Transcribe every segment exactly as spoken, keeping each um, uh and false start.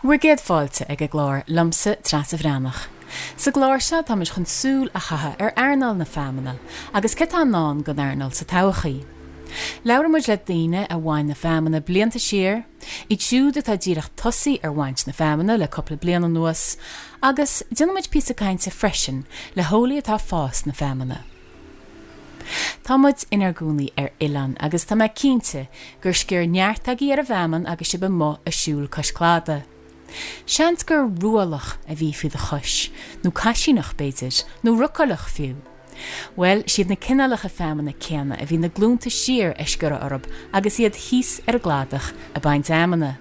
We're géad fáilte ag a glár lumsa tras a bhreanach. Sa glár se tá is chun súl a chatha ar airnal na femanna, agus cit an nán go airnal sa tochaí. Leabhar muid le daoine a bhain na femanna blianta siar, i siúd atá díreach tosaí ar bhaint na femanna le coppla bliana nuas, agus dionmuid písa cainte freisin le hólaí atá fás na femanna. Tá muid inar gúnaí ar Ilan agus tá meid cínte gur scéir neartaí ar a bheman agus si be mo a siúl coscláda. Seans gur rualach a bhí fi de chus, nó caiisiach béidir, nó rucalach fiú. Well, siad na cinálach a femanna ceanna a bhí na glúnta siar eisgur orb agus iad híos ar gládach a baint amana.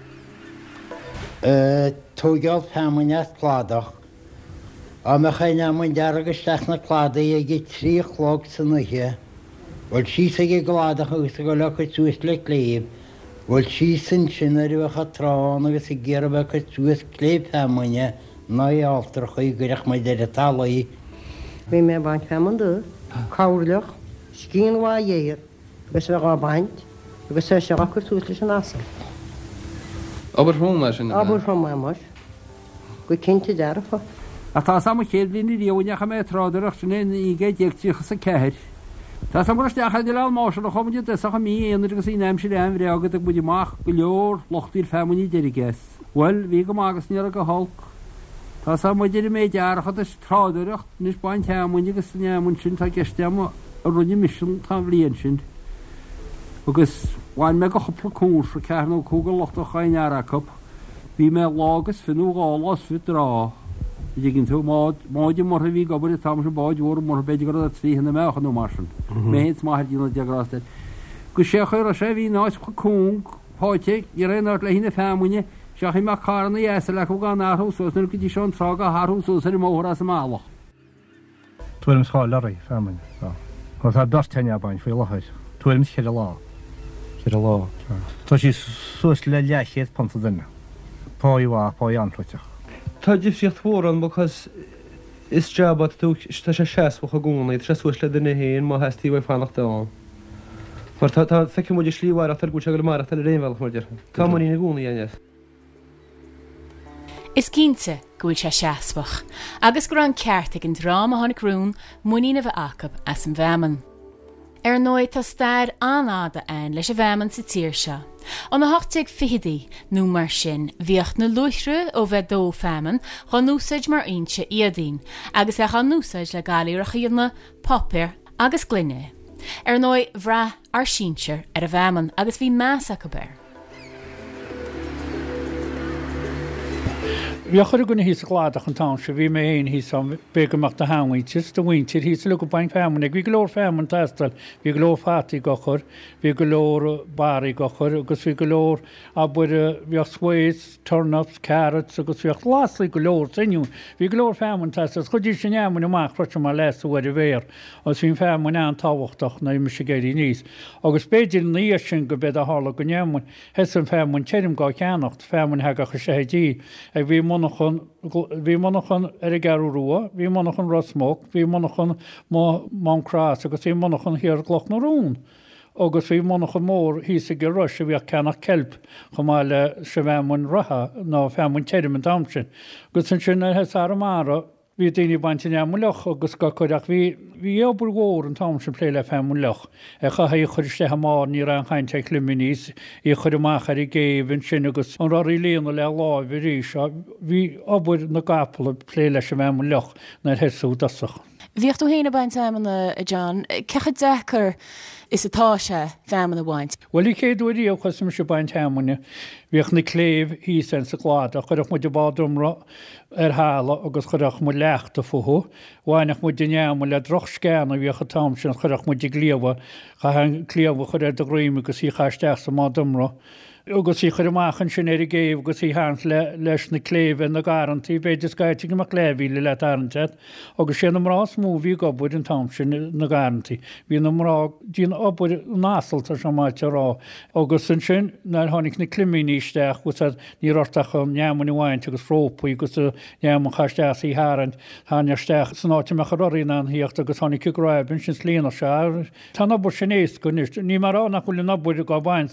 Tógeal femanna chládach, a me chaine amon dearagus teach na cláda ag i trí chlog san nuhe, bhil sí ag gládach agus go le chu túis le léib, bhil sí san sin ar bhecha trán agus i ggéirbh chu túis léib femanna ná altar chuí goireach mai de talaí. Bhí mé baint feman dú, cáirleach, scían bhá dhéir, agus bheith á baint, agus sé se achar túis leis an asal. Aber fóma sin? Aber fóma mas, go cinnte dearfa. A tá sam chéad blin í dhéúneach mé tráidirach sin í gé déagtíocha sa ceir. Tá sam mar steach de le máis a chomuide de sacha mí éonar agus í neim si leim ré agad ag buidir mach go leor lochtír femuní deirigés. Well, bhí go mágus níar a go holc. Tá sam muidir mé dearachad is tráidirach níos baint teamúine agus neamún sin tá geisteam a runne mission tá bblion sin. Agus bhain me go chopla cúr sa cearnú cúgal lochta chain aracap, bhí me lágus finú gálas fi rá. Ginn tú máide mar a bhí gobar tam se báid úr mar beidir go a tríhanna mechan nó marsin. mé hé má dína deagráiste. Go sé chuir a sé bhí náis chu cúng páite i réart le hína femuine seach me carna éasa le chu gan náthúsús nu go dtí seán trága háthúsús ar móthra sa mála. Tuaim sáil leí femuine. Chu tá dosteine bain fao leid. Tuaim chéad lá. Chéad lá. Tá sí suas le leichéad panta duine. Páíhá páí antraiteach. Tá dib síocht fóran because is jabbat tú tá sé séasfacha gúna, tre suas le duine héin má heistí bh fannacht dáin. Mar tá feice muidir slíhhar a go se go mar a réimhheach muidir. Tá marí na gúna dhéine. Is cínte gúil se seaspach, agus gur an ceartach an drama tháinig rún muína bheith acab as an bheman. Ar nóid tá stair anáda ein leis a bheman sa tíir se. An na hochtaigh fihidaí nó mar sin, bhíocht na luithre ó bheith dó feman chu núsaid mar aonse iadín, agus a chu núsaid le gáíoach iadna popir agus glunne. Ar nóid bhra ar síintear ar a bheman agus bhí measa go beir. Bhí chuir gona hí a gládach an tá se bhí mé héon hí sam begamach de hahaintis do bhaintir hí le go bain femanna, bhí golóir feman testal, bhí golóir fataí gochur, bhí golóir barí gochur, agus bhí golóir a buir bhíoh swéis, turnips, carrots, agus bhíoh láslaí golóir sinú. Bhí golóir feman testal, chudí sin neamúna amach frote mar leis a bhfuir bhéir, agus bhín feman an táhachtach na me sé géirí níos. Agus beidir níos sin go bed a hála go neamún, hes an feman teirim gá ceannacht, feman heagach a sédí, ag bhí bhí monachan ar a garú ruá, bhí monachan rosmóg, bhí monachan má crás agus bhí monachan hir gloch na rún. Agus bhí monachan mór hí a go ruis a bhíoh cenach celp chumáile se bhemun ratha ná femun teirim an damsin. Gus an sin he amara, bhí daoine baint neamú lech agus go chuideach bhí bhí éobar mhór an tam sin plé le femun lech. E chatha í chuiriste hamá ní an chainte cluminís í chuir amachchar i géhann sin agus an roií léana le láh rí se bhí obair na gapala plé leis sem femun lech na heú dasach. Bhíocht tú héana baint femanna John, cecha dechar is atá se femanna bhaint? Well í céadúirí ó chusim se baint femanna, bhíoch na cléomh hí san sa glád a chuireach mu de bádumra ar hála agus chuireach mu leachta futhú, bhainach mu de neamú le droch scéanna bhíocha tam sin chuireach mu de glíomha cha an clíomha chuir do réime agus í chaisteach sa má dumra. Agus í chuir amachchan sin ar i géomh agus í háint le leis na cléomh na garantí, beidir scaite go léhí le le arantead, agus sin amrás mú bhí gobuid an tam sin na garantí. Bhí amrá dín obair násalta sem máte rá, agus san sin nar tháinig na cluminíisteach gus ní ortach an neamú bhaint agus frópaí agus neamú chaisteach í háint tháinearsteach san áte me choirí an híocht agus tháinig curáibn sin slíana se. Tá obair sin ééis go ní mar annach chuil na buide go bhaint sách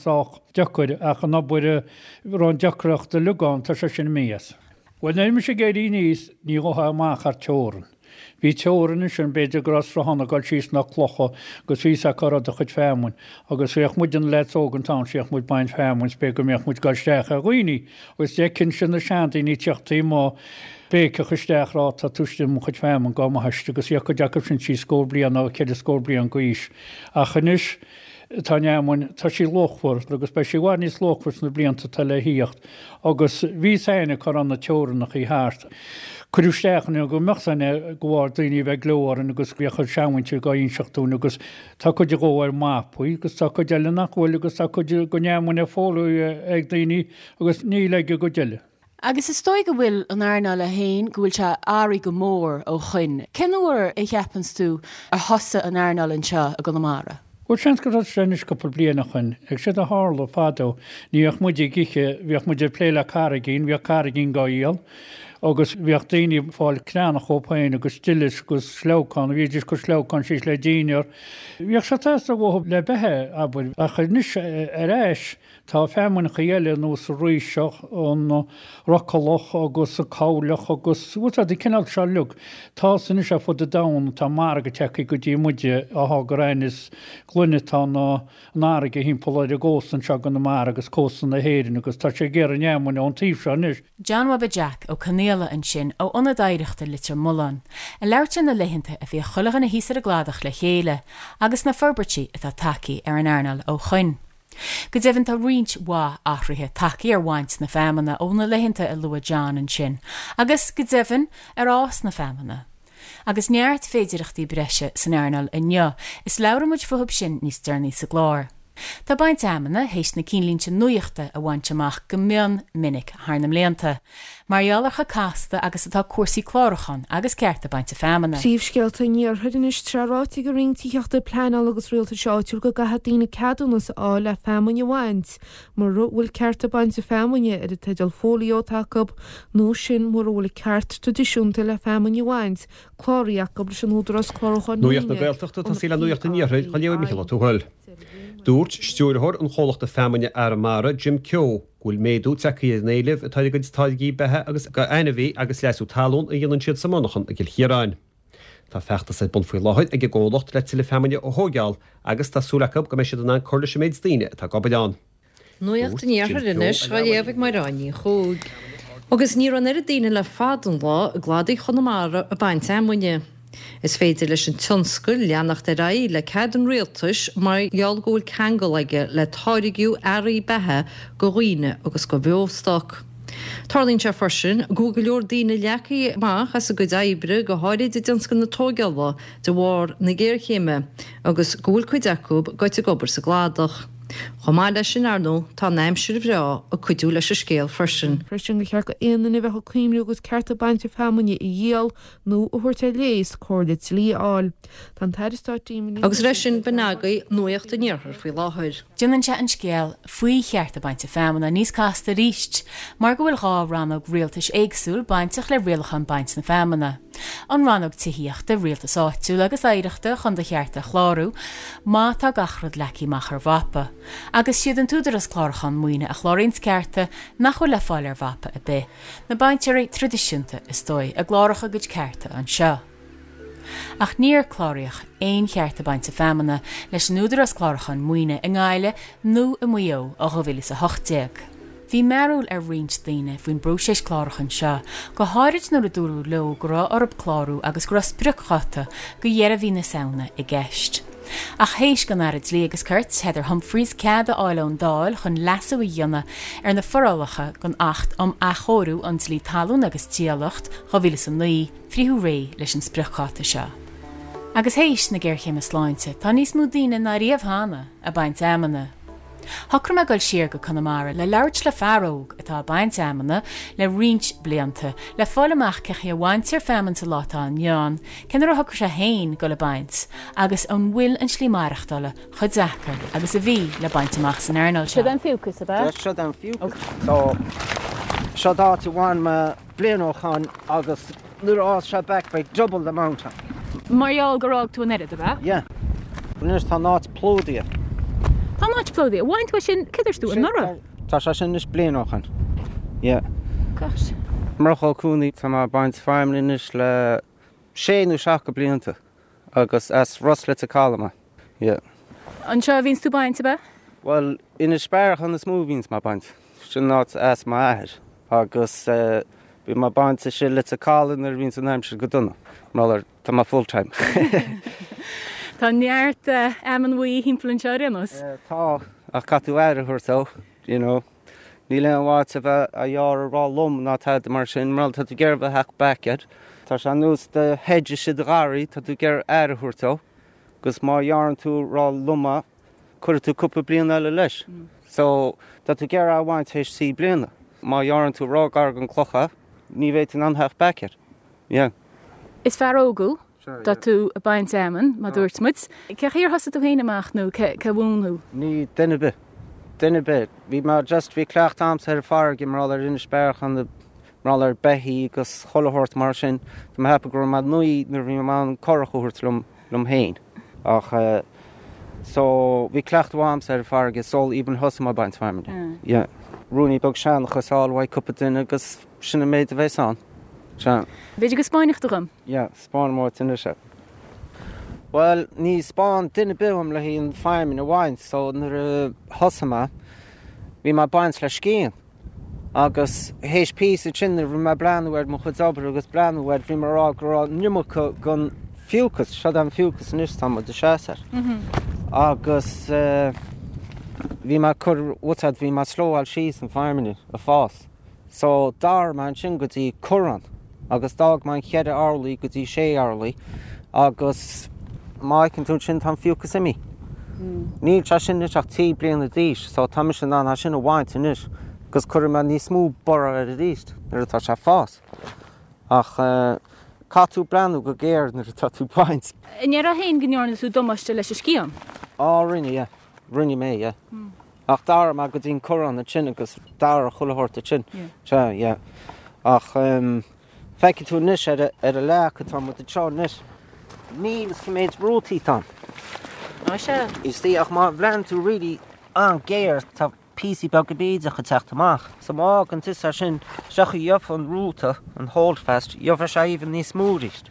deacuir ach an nabuire rán deacreacht de lugáin tá sé sin mías. Well na me sé géirí níos ní gotha amach ar teoran. Bhí teoran sin beidir gras fra hanna gáil síos nach clocha gus ví a carad a chud fémhain, agus réoch muid an leit ógan tá séoch muid baint fémhain spe go méoch muid gáil steach a roioine, gus dé cin sin na seantaí ní teachtaí má béice chuisteach rá tá tuiste mu chud fémhain gá heiste, agus íoch go deacab sin sí scór blian á chéidir scór blian gois. A chanis tá neamhain tá sí lochhar, agus be sí bhhair níos lochhar na blianta tal le híocht, agus bhí éine chu an na teorannach í háart. Cuústeachchan go meachsanna gohhar daoine bheith glóáin agus bhíocha sehainte gáon seachún agus tá chuide ggóhar mápaí, agus tá chu deile nachhfuil agus tá chuide go neamhaine fóú ag daoine agus ní leige go deile. Agus is stoi go bhfuil an airna le hain go bhfuil se áí go mór ó chuin. Cenúair i cheapans tú ar thosa an airnal an seo a go namara? Bhil sean go senis go bliana chuin, ag si a hála fádó, níoch muide giche bhíoch muidir pléile caragén, bhíoh caragén gáíal, agus bhíoh daoine fáil cleannach ópáin agus stilis gus sleáán, bhíidir go sleáán sís le daoinear. Bhíoh se testa bh le bethe abfuil a chu níos ar éis tá fémana chéile nó sa ríiseach an roccaloch agus sa cáileach agus bhúta d cinál se lug. Tá san is a fud a dam tá mar go techa go dtí muide ath go réinis glunetá ná náige hín poláide gósan se gan na mar agus cósan na héirin agus tá sé ggéar an éamhaine an tíh se níis. John Webber Jack ó Canéla an sin ó onadaireachta litir mullan. A leirte na leihinnta a bhí chulachan na hísar a gládach le chéile, agus na forbertí atá tací ar an airnal ó chuin. Go dehann tá riint wá áthraithe tací ar bhaint na fémanna ó na leihinnta a lua John an sin, agus go dehann ar ás na fémanna. Agus neart féidireachtaí breise san airnal inneo, is leabhar muid futhub sin níos dearnaí sa glár. Tá baint amana hééis na cínlínte nuíochta a bhaint amach go mion minic tharnam léanta, marhealacha casta agus atá cuasaí chlárachan agus ceart a baint a fémanna. Príomhscealta níor thuidirnis trerátaí go ringtííochtta pleanal agus rialta seáitiúil go gathdaína ceadúnas á le fémanne bhaint, mar bhfuil ceart a baint a fémanne ar a teidir fóliótácab nó sin mar bhfuil ceart tradiisiúnta le fémanne bhaint, chláiríach go sin údras chlárachan. Nuíocht na Gaeltachta tá síle nuíochta níorthaid chu léomh Micheál túhail. Dúirt stúrthir an cholacht a fémanne ar mara Jim Keogh gúil méadú techaí néileh atá go táidí bethe agus go aine bhí agus leisú talún a dhéanann siad samánachan a gil chiaráin. Tá feachta sé bun faoi láthid ag ggólacht le le fémanne ó thógeáil agus tásúlachab go mé siad an chuirla sem méid daoine tá gobadáin. Nuíocht níorthir inis ra léamh mar ráí chuúg. Agus ní an ar a daine le fádan lá a gládaí chunamara a baint fémanne. Is féidir leis an tionscoil leannach de raí le cead an rialtas mar geallgóil cheangal aige le táirigiú airí bethe go roioine agus go bheosteach. Tarlín se farsin, go go leor daoine leacaí amach as a go daibre go háirid i dionscan na tógealha de bhar na ggéirchéime agus gúil chuid acúb goite gobar sa gládach. Chomá leis sin arnó tá neimsir bhrá a chuidú leis a scéal farsin. Freisin go chear go aana bheith chuimú agus ceart a baint a fémanne i dhéal nó a thuirte lééis cóirde lí áil. Tá teidirtátíí agus leis sin benagaí nuíocht a níorthir faoi láthir. Dinan se an scéal faoi cheart a baint a fémanna níos casta ríist, mar go bhfuil gá rannog rialtas éagsúil baintach le rialachan baint na fémanna. An rannog tííochta rialtas áitiúil agus éireachta chun de cheart a chlárú, má tá gachrad lecí machar bhapa. Agus siad an túidir as chlárachan muoine a chláirín cearta nach chuil le fáil ar bhapa a bé. Na baintearí tradiisiúnta is dói a gláracha go cearta an seo. Ach níor chláiríoch éon chearta baint a fémanna leis an úidir as chlárachan muoine in gáile nó i muo a go bhfuil sa hochtéag. Bhí marúil ar riint daoine faoin brúséis chlárachan seo, go háirid nó a dúrú le gra orb chlárú agus gra spricchata go dhéar a bhí na saona i gceist. Ach héis gan arid lí agus Kurt heidir Humphreys cead a áilón dáil chun lasú i dhéanana ar na forrálacha gan acht am a chóú an lí talún agus tíalacht go bhíle san nuí fríú ré leis an spricchata seo. Agus héis na ggéirchéime sláinte, tá níos mú daoine na riamh hána a baint amana. Thocra me goil siar go Connemara le leirt le fearóg atá baint amana le riint blianta le fáil amach ceché a bhaintear fémananta látá an Ján, cenar a thocra sé hain go le baint, agus an bhfuil an slímaireachtála chud zachar agus a bhí le baint amach san airnal seo. Siad an fiúcas a bheith? Siad an fiúcas. So, siad áta bhain me blianóchan agus nuair ás se back by double the amount. Marall gorág tú an erid a bheith? Yeah. Bhuinis tá náit plódaí. Tá Cáit plódaí, bhaint sin cidirstú an nora. Tá sé sin is blianachan. Yeah. Gosh. Marcha cúnaí tá má baint feimlin is le séanú seach go blianta agus as Rusla a calama. Yeah. An seo víns tú bainte be? Well, ina spéirech an is mó víns má baint. Sin ná as má air. Agus uh, bhí má bainte sé le a callan ar víns an aimse go duna. Málar tá má full-time. Tá neart uh, am an bhuí hímplan seo rinos? Uh, tá ach catú air chuirtó, you know. Ní le an bháit a bheith a dhear rá lom ná tead mar sin mar tá tú ggéir bheith heach backad. Tá sé nús de hedge siad gáirí tá tú ggéir air chuirtó. Gus má dhearan tú rá luma chuir tú cúpa blian eile leis. Mm. So tá tú ggéir a bhaint héis sí bliana. Má dhearan tú rá gar an clocha, ní bhéit an antheach backad. Yeah. Is fear ógú dat tú a baint aman, má dúirt muid. Ce chéir hosa tú héine amach nó ce bhúnú? Ní duine bit. Duine bit. Bhí má just bhí cleacht ams ar farg mar ar ina spéirech an mar ar behí agus cholathirt mar sin. Tá hepa gur má nuí nar bhí má an corachúirt lum lum héin. Ach uh, so bhí cleacht ams ar farg is sol even hosa má baint feimine. Mm. Yeah. Rúnaí bog sean chusáil bhaid cuppa duine agus sinna méid a bheith san. Sean. Beidir go spáinich dom? Yeah, spáin mór duine se. Well, ní spáin duine bim le híon feimine a bhaint, so nar uh, hosama bhí má baint le scían. Agus héis pí a sinna bhí má breanúir mo chud obair agus breanúir bhí mar rá go nimmecha gon fiúcas, sead an fiúcas níos tam de séasar. Agus uh, bhí má chur utad bhí má slóáil síos an feimine a fás. So dar man sin go dtí curan, agus dag man chead álaí go dtí sé álaí, agus maicinn tú sin tam fiúcas imi. Níl se sin is ach tí bliana a díis, so tam sin an sin a bhaint inis, gus chur man ní smú bora ar a díist, ar atá se fás. Ach uh, catú breanú go géir nar atá tú baint. Inéar a héin gnearna tú domaiste leis a scían? Á rinne, yeah. Rinne mé, yeah. Mm. Ach dar má go dtín curan a sin agus dar a chulahort a sin. Yeah. Yeah. Ach um, feici tú nis ar a, ar a leach atá mu a teo nis. Níl is méid rótaí tan. Á se. Is tí ach má bhlean tú ri an géir tá písí bag go béid a chu techt amach. So má an tis ar sin seach dheof an rúta an holdfast, dheof sé even níos smúrist.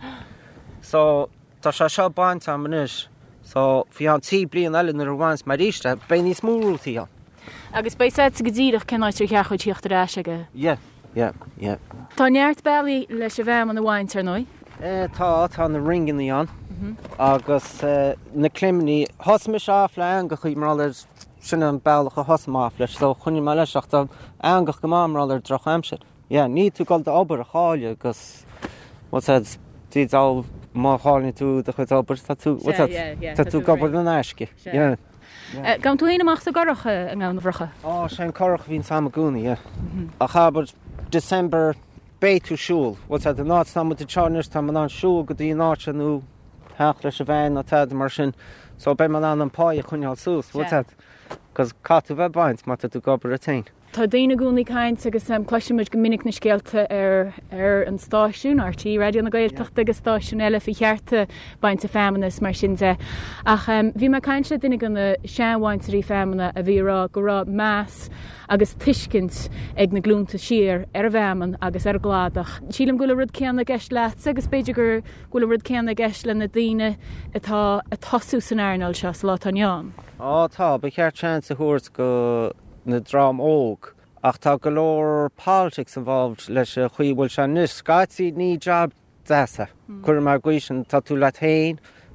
So tá se seo baint am inis. So fi an tí blian eile nar bhaint mar ríiste, bé níos smúrútaí an. Agus bei sé go ddíireach cenáid ar cheach tíocht aráis aige? Yeah, yeah, yeah. Tá neart bailí leis a bheith an na bhaint ar nói? Eh, tá tá na ringaní an. Mm-hmm. Agus uh, na climní hosma seáf le angach í mar ir sin an bailach a hosmáf leis, so chuine mar leis ach tá angach go má mar ir droch amsir. Yeah, ní tú gáil de obair a cháile agus what said tíd áil má cháilní tú de chud obair tá tú what said tá tú gobar na náisci. Yeah. Yeah. Uh, Gan tú héine amach a garacha an gána bhrocha? Á, sé corach hín sama gúna, yeah. Mm-hmm. A chabar December béitú siúl, what said the náit sama de charners tá man an siúl go dtí náit anú heach leis a bhein a tead mar sin, so bé man an an pái a chuneal sús, what said? Cos catú bheith baint má tú gobar a tain. Tá daoine gúnaí caint agus um, cloisiimiid go minic na scéalta ar ar an stáisiún R T radio na Gaeltachta agus stáisiún eile fi chearta baint a feminist mar sin de. Ach um, bhí mar cainte duine gona seanhhaintarí femina a bhí rá go rá meas agus tuiscint ag na glúnta siar ar bheman agus ar gládach. Sílam gula rud ceanna gceist leat agus beidir gur gula rud ceanna gceist le na daoine atá a tasú san airnal se sa látaneán. Á tá, ba cheart chance a thuairt go na drám óg, ach tá go leor politics involved leis a chuí bhfuil se níos Scotsí ní job deasa. Mm. Cuir mar gcuisin tá tú le tain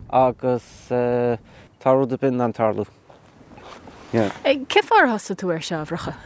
agus uh, tá rud a bin an tarlú. Yeah. Ce far hosa tú ar seabhracha?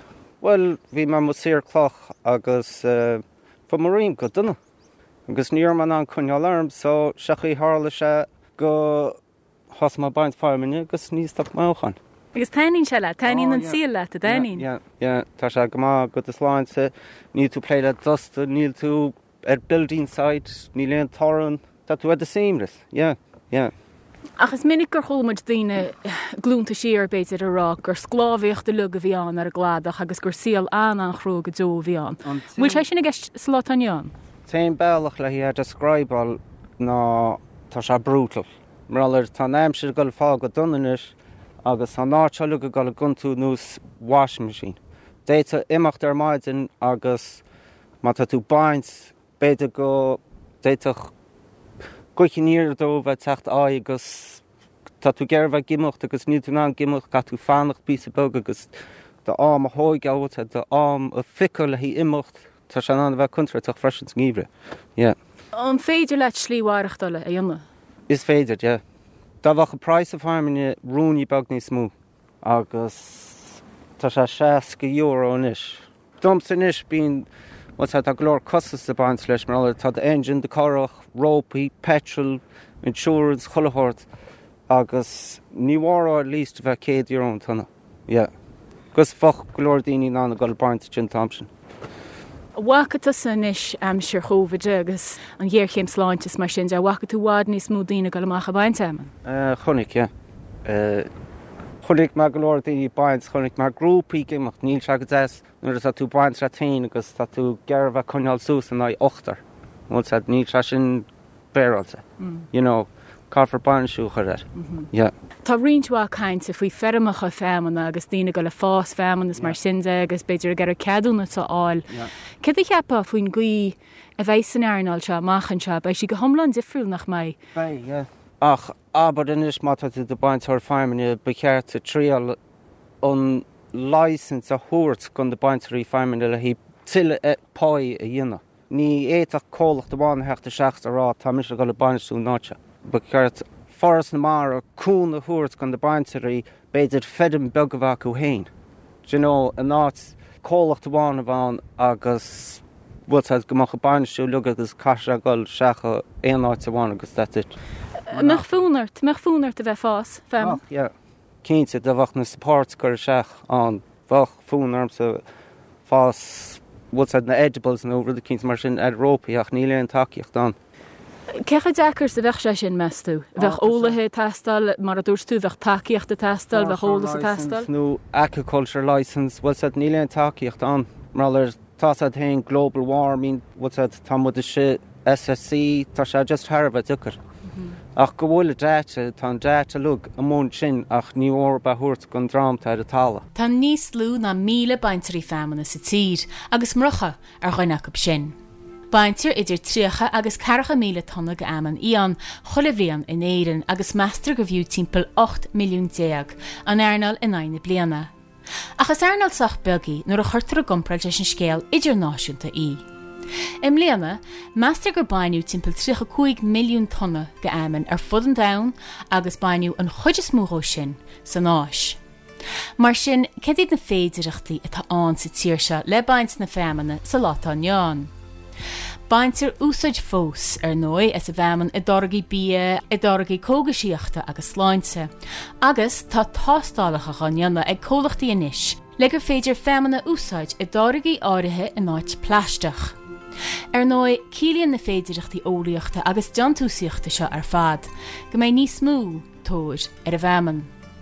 Well, bhí mar mu sír cloch agus uh, fa marín go duna. Agus níor man an cúneal arm, so seachaí hála se go hosma baint feimine agus níos tak máchan. Agus tainín se le, tainín an síl le a tainín. Ja, ja, tá se go má go is láinte, níl tú pléile dusta, níl tú ar building site, níl éon toran, tá tú a séimris, ja, ja. Agus minic gur chulmuid daoine glúnta siar beidir a rá, gur sclábhíocht de lug a bhíán ar a gládach agus gur síal an an chrú go dó bhíán. Bhfuil sé sin a gceist slátaneán? Téin bailach le hí a describal ná tá se brutal. Mar allir tá aimsir go fá go dunanis agus an náte lu go gal gunú nús washing machine. Déite imimecht ar maidin agus má tá tú baint beidir go déiteach gochiníir dó bheith techt á agus tá tú ggéirbh gimocht agus ní tú ná gimocht ga tú fannacht bí bog agus de am a hóig áte de am a ficle le hí imimecht tá se an bheith contra tá freisin ngíbre. An féidir leit slíhhaachtalle a dionne. Is féidir, ja. Tá bhach a price of harmony rúní bag ní smú agus tá sé seice euro inis. Domsan inis bín wat a glór costas a baint leis mar tá d engine de carach, ropaí, petrol, insurance, chollehort agus níhhar at least bheith céad euro tanna. Ja. Gus fach glór daoine ná na gal baint Jim Thompson. Wacata san is am sir chovaide agus an dhéirchéim sláintas mar sin de wacha tú bhád níos mú daoine go amach a baint teman? Chonig, ja. Chonig me glór daoine baint, chonig mar grúpaí gimach níl se go des, nuair tá tú baint ra tain agus tá tú gearbh chuneáil sús an áid ochtar. Mút sa níl se sin béralte. You know, cáfar bansú chuir. Ja. Tá rionntá caiinte faoi fermacha fémanna agus daine go le fás fémannas mar sinse agus beidir gar ceadúna tá áil. Cid i cheappa faoin gaí a bheith san airnáil se machchan se, bei si go thomlan difriúil nach mai. Bei, ja. Ach, aber inis má tá de baint ar feimine becheart a tríal an license a thuirt gon de baintarí feimine le hí tiile páí a dhéine. Ní éach cólacht do bháin heachta seachta rá tá mis go le bainú náte. Becheart Forras na mar a cún a thuirt gan de baintarí beidir fedim begahha go héin. Du know, a nát cólacht bháin a bháin agus bhil gomach a bainú lu agus caiise gáil seacha éonáid a bháin agus dat. Meach fúnart, meach fúnart a bheith fás fem? Ja. Cínte de bhach na support gur seach an bhach fúnarm sa fás bhil na edibles nó rud a cínte mar sin Európaí ach níl an takeíocht an. Cecha dechar sa bheith sé sin meú? Bheith ólathe testal, mar a dúirs tú bheith takeíocht a testal, bheith ólas a testal? nó agriculture license, bhil sa níl an takeíocht an, mar ar tá sa hain global warming, bhil sa tá mud se S S C, tá sé just Harbh duchar. Ach go bhfuil déite tá déite lug a mún sin ach ní óir ba thuirt gon drámta ar a talla. Tá níos lú na míle baintarí fémanna sa tír agus mrocha ar chuineach op sin. Baintir idir tríocha agus cecha míle tonna go aman íon cholamhríon in éan agus meastar go bhú timppel ocht milliún déag an airnáil in aine bliana. Achas airnáil sach begaí nuair a chuirtar a gomprail leis an scéal idirnáisiúnta í. Im léana, meastar gur bainú timppel trícha cúig milliún tonna go aman ar fud an dain agus bainú an chuide smúró sin san áis. Mar sin, cedid na féidireachtaí atá an sa tíir se le baint na fémanna sa látá neán. Baintir úsáid fós ar nói as a bheman i dorgaí bí i dorgaí cógasíochta agus sláinte, agus tá tástálacha ganneanna ag cólachtaí inis, le gur féidir fémanna úsáid i dorgaí áirithe in áit pleisteach. Ar nói cílíonn na féidireachtaí óíochta agus deantúsíochta seo ar fad, go mé níos smú tóir ar a bheman.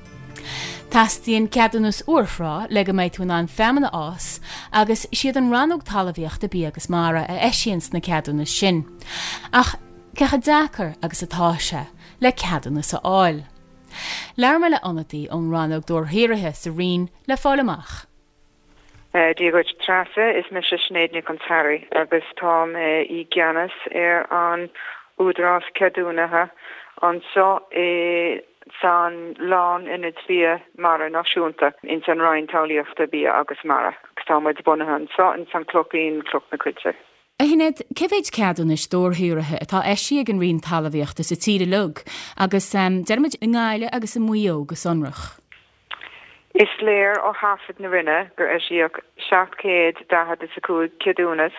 Tastíonn ceadúnas uorfrá le go méid tún an fémanna ás agus siad an ranóg talmhaíochta bí agus mara a eisians na ceadúnas sin. Ach cecha dachar agus atáise le ceadúnas a áil. Leir me le anataí ón ranóg dúrthéirithe sa rion le fálamach. Díagóid trasa is me se snéadne contári agus tám i gceannas ar an údrás ceadúnathe an seo san lán in it bia mara náisiúnta in san roiin táliaachta bia agus mara agus táid bunahan sá in san clopín clop na cuite. A hinad cehéid ceadúnis dúrthéirithe atá eisi ag an rion talmhaíochta sa tíre lug agus um, dermid in gáile agus an muo go sonrach. Is léir ó hafid na rinne gur eisiach seachcéad dahad is a cúig ceadúnas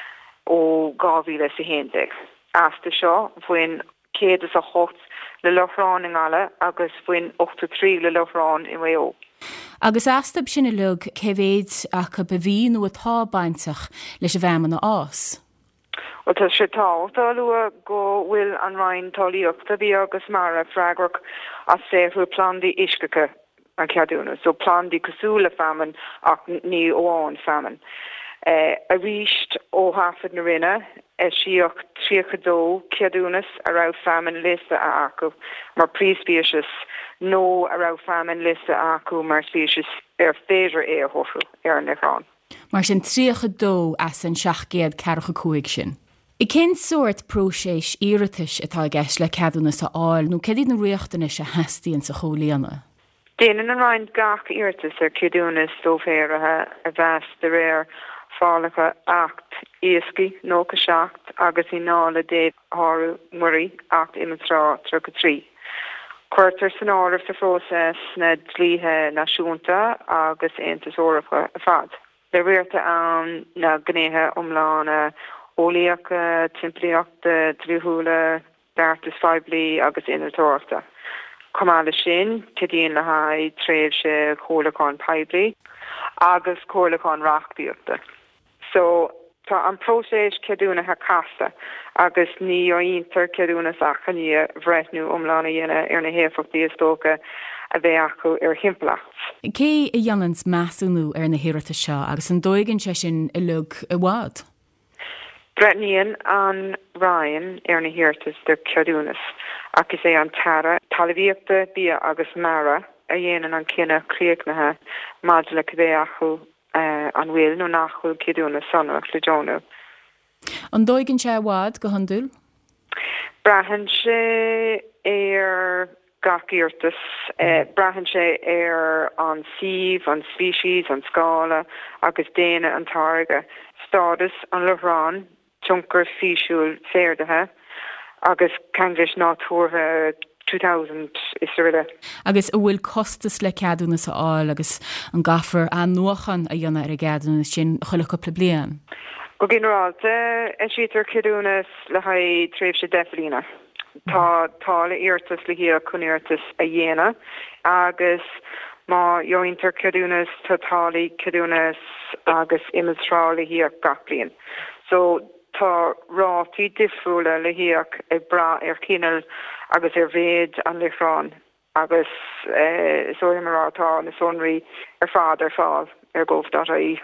ó gáhíle sa héindig. Asta seo bhain céad is a hocht le lofrán in gáile agus bhain ochta trí le lofrán in mé. Agus astab sin a lug cehéid ach a bhí nó atá baintach leis a bhemanna ás. Well, tá sé tá tá lua go bhfuil an roiin tálaíochta bí agus mara freigrach a séú plándaí iscacha an ceadúna, so plándaí cosúla feman ach ní óháin feman. a ríist ó hafad na rinne e sioch tríchadó ceadúnas a ra famine lista a acu mar príspéisius nó a ra famine lista a acu mar spéisius ar féidir é a hofu ar an Nirán. Mar sin tríchadó as an seachgéad cearcha cuaig sin. I cén soort próséis iiritis atá gceist le ceadúnas a áil nó cedí na riochtanis a heastíonn sa chomhlíana. Déanaan an roiin gach iiritas ar ceadúnas dómhéirithe a bheas de réir fálacha acht éasci nó go seacht agus i nála déad háú muirí acht imimetrá tro go trí. Cuirtar san áirih sa prósés na dlíthe náisiúnta agus aontas óracha a fad. Le rialta an na gnéthe umlána ólaíocha, timplíochta, dlúthúla, beartas feibli agus inartóirta. Comála sin, cedíon le haid tréimhse chomhlacán peibli agus chomhlacán rachbíochta. So, tá an próséis ceadúnatha casa agus ní oíntar ceadúnas acha ní bhreithnú umlána dhéine ar na héifachtaí is tóca a bheith acu ar himplacht. Cé i dhéanans measúnú ar na hiirita seo agus an dóigann sé sin i lug i bhád? Bretníonn an Ryan ar na hiirtas de ceadúnas agus é an tara talibhíochta bia agus mara a dhéanaan an cinenne críochnathe maidir le bheith acu an bhfuil nó nachfuil ceadúna sonach le Jonah. An dóigann sé bhád go handúil? Brahann sé ar gachíirtas, brahann sé ar an síomh, an species, an scála agus déine an táirge, stádas an lerán, tunkur fíisiúil féirdathe agus canglis náúthe two thousand is rile. Agus a bhfuil costas le ceadúnas a áil agus an gafar an nuachan a dhéanana ar a ceadúnas sin chuile coppla bliain. Go generalta e sítar ceadúnas le haid tréimhse deflína. Tá tála iirtas le hí a chunéirtas a dhéana agus má jointar ceadúnas tá tálaí ceadúnas agus imimetrá le hí a gachlíonn. So tá rátí difriúla le híach ag bra ar cíneal agus ar bhéad an lifrán agus sóir marrátá na sonraí ar fád ar fáil ar gomh.í.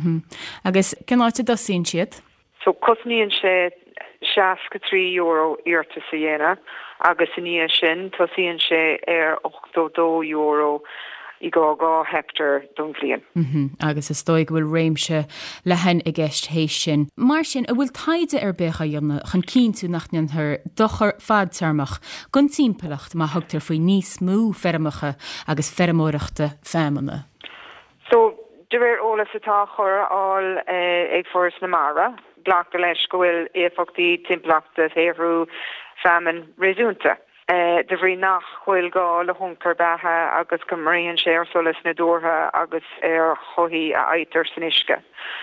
Agus cin áite dosíonn siad? So cosníonn sé seaas go trí euro iirtas a dhéana agus in níos sin tosíonn sé ar ochtó euro i gá gá hectar don bhliain. Agus is dóigh bhfuil réimse le hen i gceist hééis sin. Mar sin a bhfuil taide ar becha dhéanana chun cín tú nachnean thur dochar fadtarmach gon timpplacht má thugtar faoi níos mú fermacha agus fermóireachta fémanna. So de réir ólas atá chur áil ag furas na mara, blachta leis go bhfuil éfachtaí timpplachta féhrú feman réúnta. Uh, de bhrí nach chfuil gá le hunkar bethe agus go maríonn sé ar solas na dúrtha agus ar chothí a aitar san isce.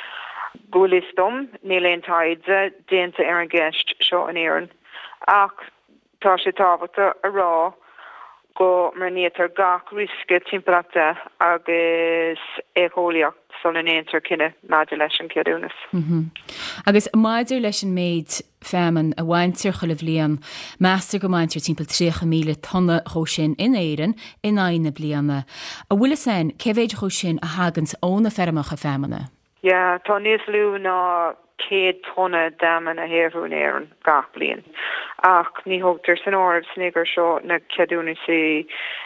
Gúlistom níléon taidse déanta ar an gceist seo an éireann ach tá sé tábhachta a rá go mar nítar gach risce timpplachta agus écholaíocht sol an éontar cinenne maidir leis an ceadúnas. Agus maidir leis an méid féman a bhaintir chuile bblion meastar go maintir timppla trícha míle tonna cho sin in éireann in aine bliana. A bhfuil sin cehéid cho sin a hagans óna fermacha fémanna? Ja, tá níos lú ná céad tonna daman a héhrún éireann gach bliain. Ach ní thugtar san áibh snigur seo na ceadúnasaí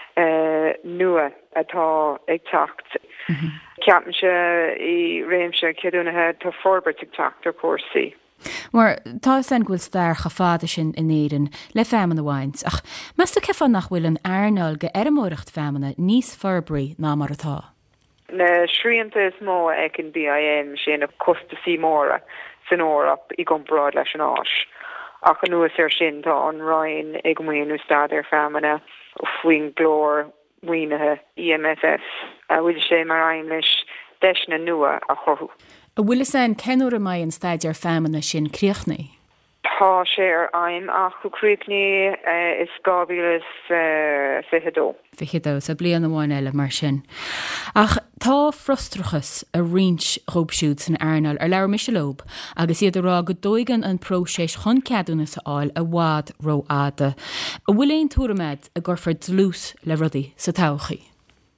nua atá ag tacht. Ceapan se i réimse ceadúnathe tá forbert ag tacht ar cuasaí. Mar tá san ghfuil stair cha fáda sin in éireann le féman bhaint ach measta cefa nach bhfuil an airneáil go airmóireacht fémanna níos forbraí ná mar atá. Na sríanta is mó ag an B I M sin a costaí móra san órap i gcompráid leis an áis. Ach an nuas ar sin tá an Ryan ag muoinú stad ar fémanna ó faoin glór muoinethe I M S S a bhfuil sé mar aim leis deisna nua a chorthú. A bhfuil san cenúir mai an staid ar fémanna sin críochnaí? Tá sé ar aim ach go críochnaí is gábílas fihidó. Fihidó, sa blian amháin eile mar sin. Ach tá frostrachas a rins róbsúd san airneáil ar leabhar misilób agus iad rá go dóigan an próséis chun ceadúna sa áil a bhád ró áda. A bhfuil éon túraméid a gurfar dlús le rudaí sa tochaí?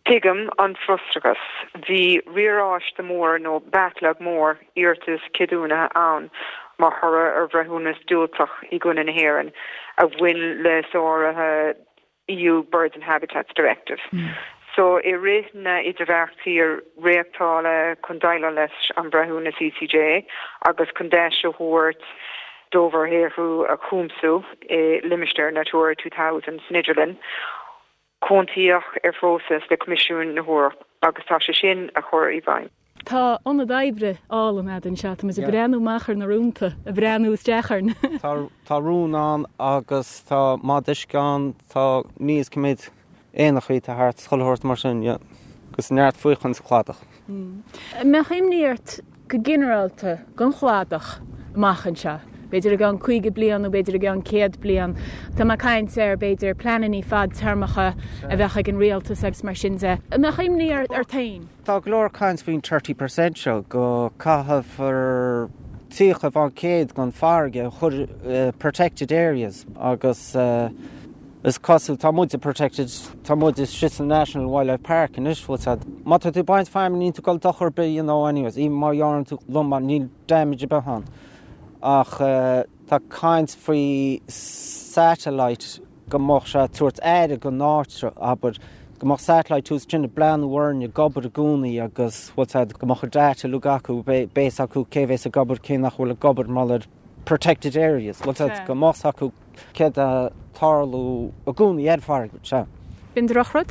Tigam an frustragus, the rearáis the mór nó backlog mór irtas Cadúna an mar thura ar bhreithúnas dúilteach I gún na hÉireann a bhfuil le sóirithe E U Birds and Habitats Directive. Mm. So I réitna I divertír réachtála chun daile leis an bhreithúnas E C J agus chun deise thuairt Dover héirú a chúmsú I Limister Natura two thousand Snidgerlin. Contíach ar fósas le comisiún na hhuair agus tá sé sin a chur I bhain. Tá anna daibre álan a den seatam is a breanú machar na rúnta, a breanú stecharn. Tá rún an agus tá má discán tá níos cumid éanach í tá hart scoilthirt mar sin, gus neart fuochan sa chladach. Meach imníart go generalta gan chladach machan se. Beidir a gan chuige blian ó beidir a gan céad blian. Tá má caint ar beidir planan I fad termacha a bheitcha an réaltas agus mar sinse. Meach imní ar, ar tain? Tá glór caint faoin thirty percent seo go caithah ar tíocha bhain céad gan farge chur uh, protected areas agus uh, is cosú tá muid protected tá muid is Shitson National Wildlife Park in Ishwood. Má tá tú baint fearmin ín tú gáil dochar be you know anyways, even má yarn tú lumban níl damage behan. Ach uh, tá caint faoi satellite go mach se tuairt éire go nátre aber go mach satellite tús trinne bleanhhain a gobar a gúnaí agus bhil go mach dáte lu acu béis acu céhhééis a gobar cé nach bhfuil a gobar mal protected areas. Bhil go mach acu céad a tarlú a gúnaí edfar se. Bin drochrad?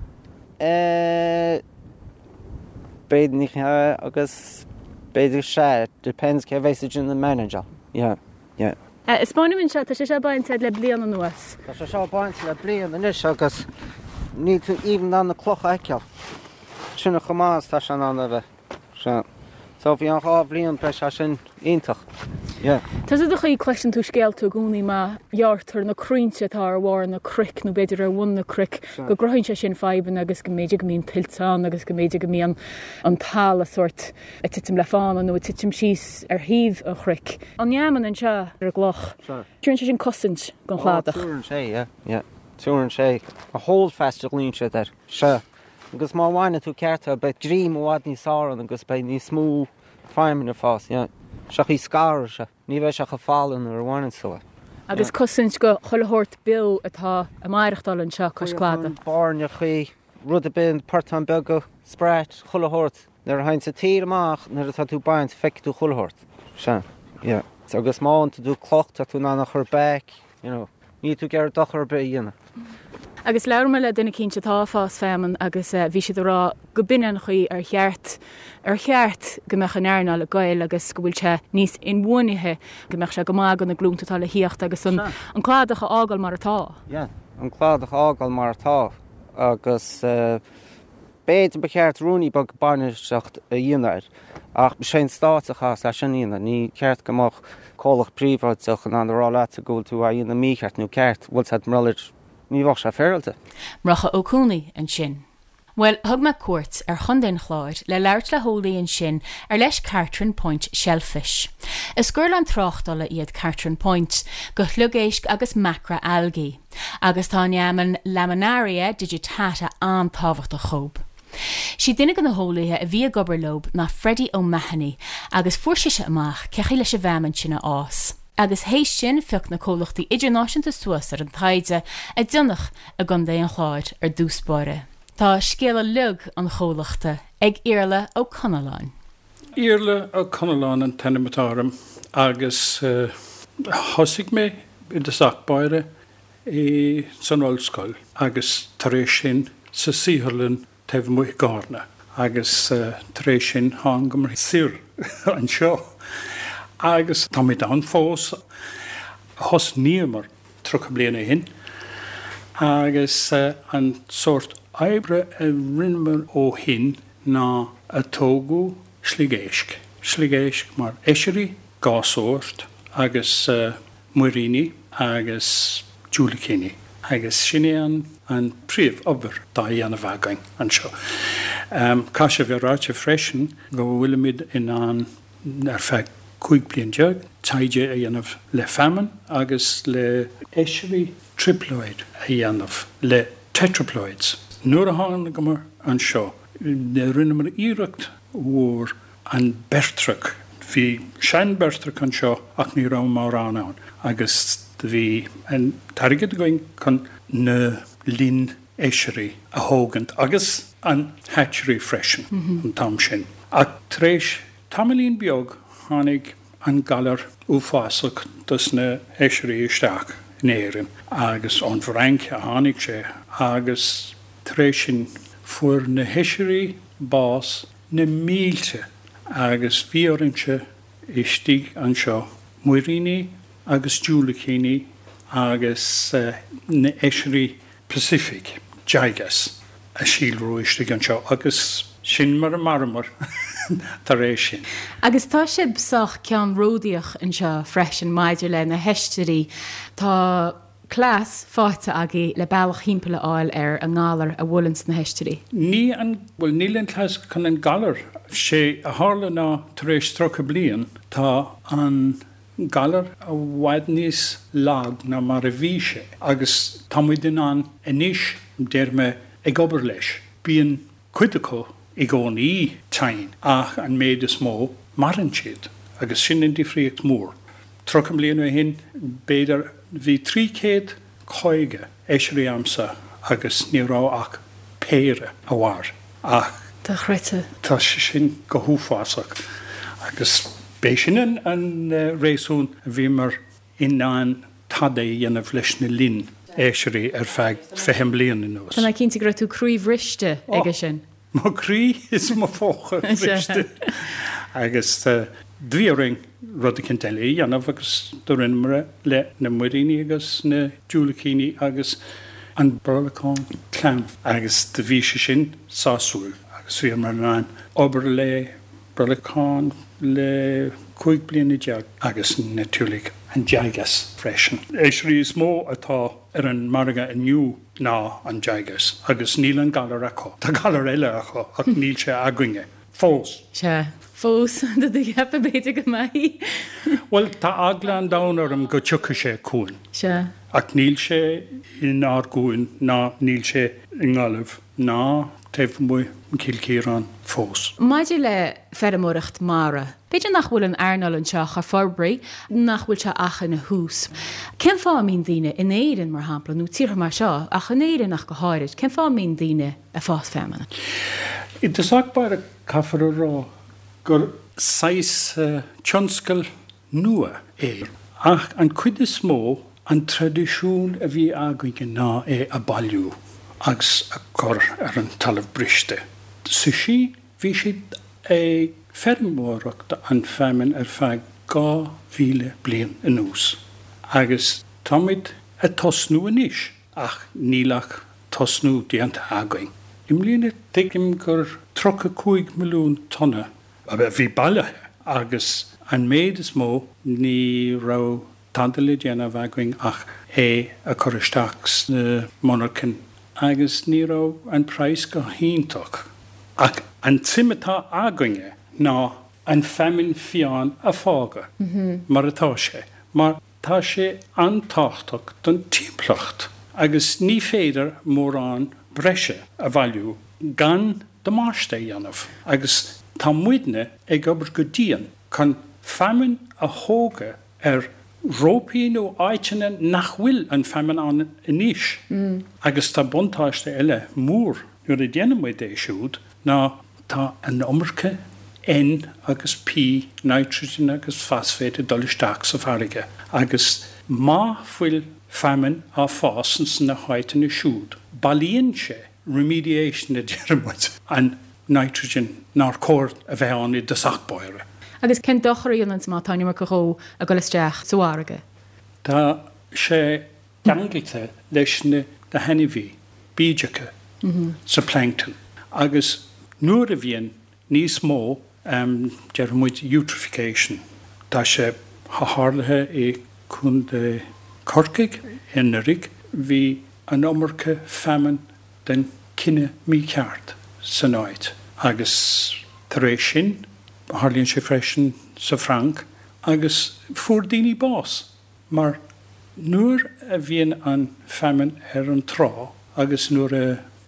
Uh, Béad agus Beidir sé, depends ce bhéis in the manager. Yeah, yeah. Uh, is spáinmin se tá sé se baint le blian an nuas. Tá sé seo baint le blian an is agus ní tú even an na clocha eiceal. Sinna chomás tá se an a bheith. Se. So bhí an chá blian pre se sin iontach. Yeah. Tás a chuí cleisin tú scéal tú gúnaí má jartar na cruinte tá ar bhhar na cric nó beidir ar bhain na cric go groinn sé sin feiban agus go méidir go míon tiltán agus go méidir go míon an tal a sort a titim le fána nó a titim síos ar híomh a chric. An neaman an se ar a gloch. Tuann sé sin cosint gan chladach. Túann sé, yeah, yeah. Túann sé. A hold festival lín sé ar se. Agus má bhaine tú cearta be grím óhád ní sáran agus be ní smú feimmin ar fás, yeah. Seach í scar se, ní bheith seach a fálan ar bhain sula. Agus cosint go cholathirt bil atá a maireachtal an seo cos cláda. Barne chuí rud a bin partan be go spráit cholathirt. Nar haint sa tír amach nar atá tú baint feic tú cholathirt. Se, yeah. Agus má an tú clocht a tú ná nach chur bec, you know. Ní tú gear dochar be dhéana. Agus leirme le duna cinnte tá fás féman agus uh, bhí siad rá go binan chuí ar cheart ar cheart go meach an airna le gail agus go bhfuil se níos inmhainithe go meach se go má gan na glúntatá le híocht agus an an chládacha ágal mar atá. Ja, an chládacha ágal mar atá agus uh, béid be cheart rúnaí bag barneisteach a dhéanair ach be sé státeachchas lei sin íana ní ceart gomach cólach príomhráidteach an an rá leat a gúil tú a dhéana mícheart nó ceart bhfuil het mrallir ní bhah se féilte. Mracha ó cúnaí an sin. Well, thug me cuairt ar chundéin chláir le leirt le hólaí an sin ar leis Cartron Point Shellfish. Is gcuir an tráchtála iad Cartron Point go chlugéisc agus macra algae, agus tá neaman Laminaria digitata an táhacht a chob. Si duine gan na hólaithe a bhí gobar lob na Freddie O'Mahony agus fuairsiise amach cechi leis a bheman sinna ás. Agus hééis sin fic na cólachtaí idirnáisiúnta suas ar an taide a dionach a gandé an chláir ar dúspáire. Tá scéala lug an chólachta ag Iarla ó Conaláin. Iarla ó Conaláin an tenimitáram agus uh, thosaigh mé i de sacbáire i san ollscoil agus tar éis sin sa Síorlin taobh mu gárna agus uh, tar éis sin há go mar siúr an seo. Agus tá mé an fós thos níomar trocha bliana hin agus uh, an sort ebre a rinmer ó hin ná a tógu sligéisk. Sligéisk mar eisirí gásórt agus uh, muiríní agus dúlacíní. Agus sinné an an príomh obair dá dhéana bhagain an seo. Um, Cá sé bhí ráite freisin go bhfuil mid in an ar feith chuig blian deag, taide a dhéanamh le feman agus le eisirí triploid a dhéanamh le tetraploids. nuair a hána go mar an seo, de rinne mar íirecht úr an bertrach. Bhí sean bertrach an seo ach ní ra mar anán, agus bhí an targad going chun na lín éisiirí a hógant, agus an hatchery freisin an tam sin. Ach tréis tamlín beag tháinig an galar uafásach dus na éisiirí isteach in éireann, agus an bhrainc a tháinig sé, agus tréis sin fuair na héisiirí bás na mílte, agus bhíorintse istí an seo muiríní agus dúlacíní agus uh, na éisiirí Pacific, Jaigas, a sílrú istí an seo, agus sin mar a marmar tar éis sin. Agus tá sib soch cean ródaíoch an seo freisin maididir le na heisteí tá clás fáte agé le bailach hímpela áil ar an gálar a bhlans na heisteí. Ní an bhfuil nílann clás chun an galar sé a hála ná tar éis trocha blian tá an galar a bhaid níos lag na mar a bhí sé, agus támuid in an inis déir me ag obair leis. Bíon cuideachó i gcóin í tain ach an méid is mó mar an siad, agus sin in difríocht mór. Trocha blian a hin béidir bhí trícéad coige éisiirí amsa agus ní rá ach péire a bhhar ach Tá chreite. Tá sin go húfásach agus béis sin an, an uh, réasún bhí mar in an tadaí dhéanamh leis na lín éisiirí ar feadh fehem blian in nós. Tána cinnta gur tú críomhriste aige sin. Má crí is má fócha riste. Agus uh, dvíoring rud a cintelí dhéanamh agus do rinmara le na muiríní agus na dúlacíní agus an brolacán clán agus de bhí sé sin sásúil. Agus bhí mar an obair le brolacán le chuig bliana deag agus natúrlaigh an Jaigas freisin. Éisiirí is mó atá ar an marga aniu ná an Jaigas, agus níl an galar acu. Tá galar eile acu ach níl sé aguinge. Fós. Se fós do d hepa béidir go mai. Well, tá agla an dánar am go tucha sé cúin. Se. Ach níl sé in árgúin ná níl sé in galah ná taobh mu an cilcíran fós. Maidir le ferramóracht mara. Beidir nach bhfuil an airnal an seach a forbraí nach bhfuil se acha na hús. Cén fá mín daoine in éireann mar hampla nó tíortha mar seo ach in éireann nach go háirid, cén fá mín daoine a fás fémana? I dosach bar a caafar a rá gur sais uh, tionscail nua é. Ach an cuid is mó an tradiisiún a bhí agaige ná é a bailú agus a chur ar an talamh briste. Sa sí bhí siad é fermóireachta an femin ar feadh gá mhíle bliain in nús. Agus táid a tosnú inis ach nílach tosnú déanta againg. Im lína tuigim gur trocha cúig milliún tonna a bhí bailithe agus an méid is mó ní rá tandala déanamh againg ach é a chur isteach na monarchan agus ní rá an preis go híntach. Ach an timitá againge ná an femin fián a fága mm-hmm. mar atá sé. Mar tá sé antáchtach don típlacht agus ní féidir mór an breise a bhailú gan de máiste dhéanamh. Agus tá muidne ag obair go dtíon chun femin a thóga ar rópaín ó áiteanna nach bhfuil an femin an inis. Mm. Agus tá buntáiste eile mór nuair a déanamid é siúd ná tá an ommarcha N agus P, nitrogen agus phosphate dolisteach sa farige. Agus má bhfuil femin á fásan san na háitan na siúd. Balíonn sé remediation na dearmid an nitrogen nar cór a bheith an i dosachbáire. Agus cén dochar íonans má táine mar go ró a go leisteach suáige? Tá sé deangaithe leis na de henihí, bíideacha, mm-hmm. sa plankton. Agus nuair a bhíonn níos mó um, dearmid eutrophication. Tá sé tháirlathe é chun de corcaig inarig hí an ommarcha femin den cinenne mí ceart san áid. Agus tar éis sin, tharlíonn sé freisin sa Frank, agus fuair daoine bás. Mar nuair a bhíonn an femin ar an trá, agus nuair a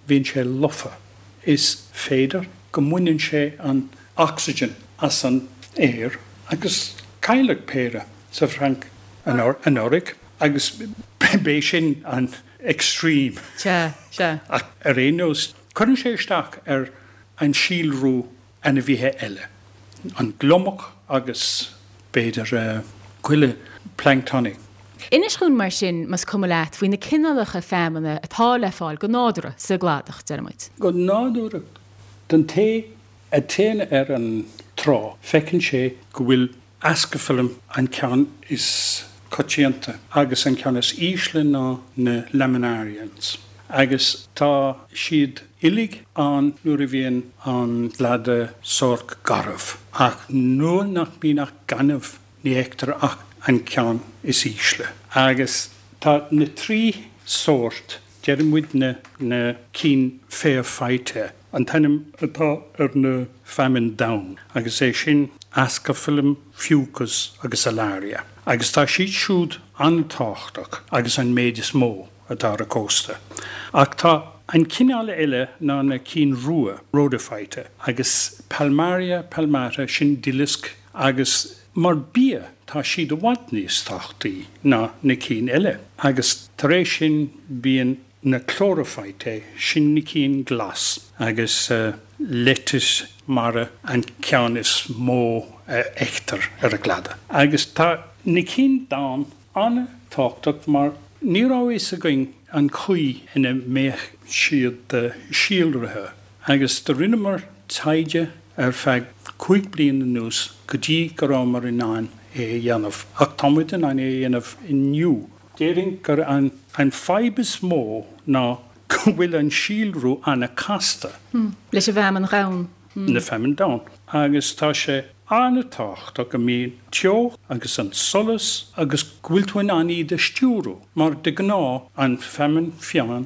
bhíonn sé lofa. Is féidir go muinn sé an oxygen as an air agus caiileach péire sa Frank an áric agus bé sin an extreme. Se se. Ach ar réós chun sé isteach ar an sílrú ana bhíthe eile. An glomach agus béidir uh, cuile planktonic. Inis chun mar sin mas cum leat faoin na cinalacha fémanna atá le fáil go nádra sa gladach deid. Go nádra den té a téine ar an trá fecinn sé go bhfuil ascafilm an cean is cotíanta agus an cean is ísle ná na Laminarians. Agus tá siad ilig an nuair a bhíonn an glada sorc garmh. Ach nó nach bí nach ganmh ní éachtar ach an cean is ísle. Agus tá na trí sort dearmid na na cín féarfeite an tanim atá ar na famine down. Agus é sin ascafilm fiúcas agus alária. Agus tá siad siúd antáchtach agus an méidir mó atá a cósta. Ach tá an cineála eile ná na cín rua rhodophyte agus Palmaria palmata sin dilisc agus mar bia tá siad a bhaint níos táchtaí ná na cín eile. Agus tar éis sin bíon na chlorophyte sin na cín glas agus uh, letis mar an cean is mó uh, éachtar ar a glada. Agus tá na cín dá anna táchtach mar ní ráis a going an chuí ina méach siad de síalrathe. Agus do rinne mar taide ar feag chuig blian na nús go dtí go rá mar in áin é dhéanamh. Ach támuid in áin é dhéanamh inniu. Déirinn gur an, an fibes mó ná go bhfuil an síalrú anna casta. Hmm. Leis a bheim an rán. Hmm. Na femin da. Agus tá sé anna tácht a go mí teo agus an solas agus ghuiiltúin aní de stúrú. Mar de gná an femin fian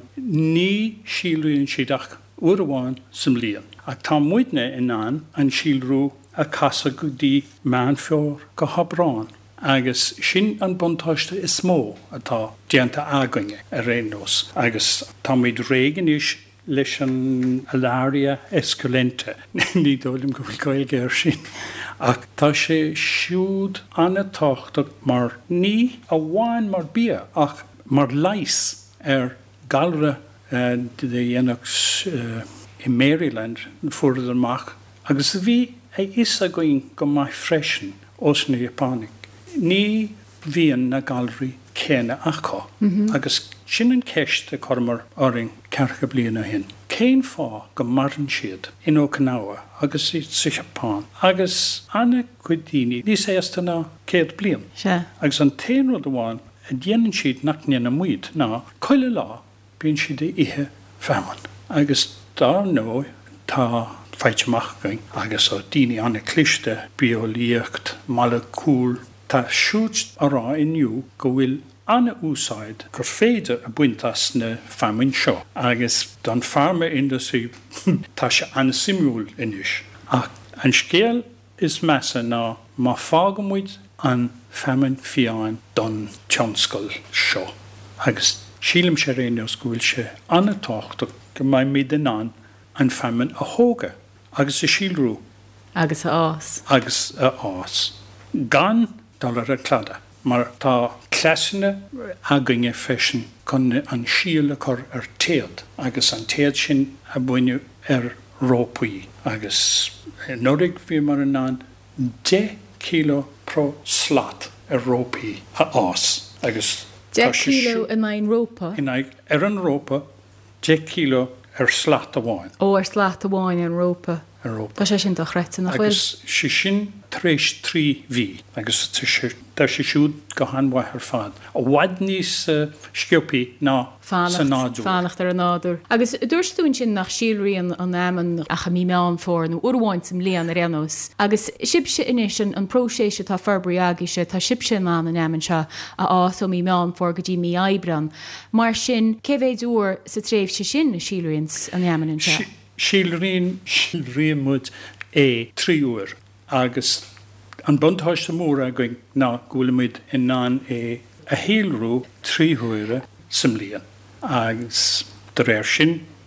ní síalrúin siadach uairháin sam líon. Ach tá muidne in an an síalrú a casa go dtí meán fear go habrán. Agus sin an buntáiste is mó atá déanta againge a rénos. Agus tá muid régan is leis an alária esculente. Ní dólim go bhfuil gail géir sin. Ach tá sé siúd anna táchtach mar ní a bháin mar bia ach mar leis ar galra uh, de dhéanach uh, in Maryland fuair amach. Agus bhí é is a going go mai freisin os na Japánic. Ní bhíon na galraí céine achá. Mm-hmm. Agus sin an ceist a chumar áring cearcha bliana hin. Céin fá go maran siad in Okinawa agus i sa Japán. Agus anna cuidíní ní sé asta ná céad blian. Se. Agus an téanrad amháin a dhéanaan siad nach níana muid ná coile lá bíonn siad i ihe feman. Agus dá nó tá feiteach going agus ó daoine anna cliste biolíocht molecúl. Tá siút ará inniu go bhfuil anna úsáid gur féidir a buintas na famine seo. Agus don pharma industry tá sé anna simúil inis. Ach an scéal is measa ná má fágamúid an famine fiáin don tionscail seo. Agus sílim sé réos go bhfuil sé anna táchtach go mbeidh míad in an an famine a thóga agus a sílrú. Agus a ás. Agus a ás. Gan dollar a clada. Mar tá clásanna againge fesin chun an síle chur ar téad. Agus an téad sin a buine ar rópaí. Agus nórig bhí mar an an de kilo pro slot ar rópaí a ás. Agus de kilo in ein rópa? In ar an rópa de kilo ar slot a bháin. Ó ar slot a bháin an rópa. Tá sé sin dochreite nach bhfuil? Agus sé sin tréis trí bhí. Agus tá sé siúd go hanmhaith ar fad. A bhaid níos uh, sciúpaí ná san nádúr. Fánacht ar an nádúr. Agus dúirstún sin nach sílríon an náman a cha mí meán fór nó urháint sem léan ar rénos. Agus sibse inis an próséise tá ferbraí agiise tá sibse ná an náman seo a ás ó mí meán fór go dtí mí aibran. Mar sin céhéad úr sa tréimh se sin na sílríons an náman seo. Sílríon sílríon mud é trí uair agus an buntáiste mór a going ná gúlamid in ná é a héalrú trí uaire sam líon. Agus de réir sin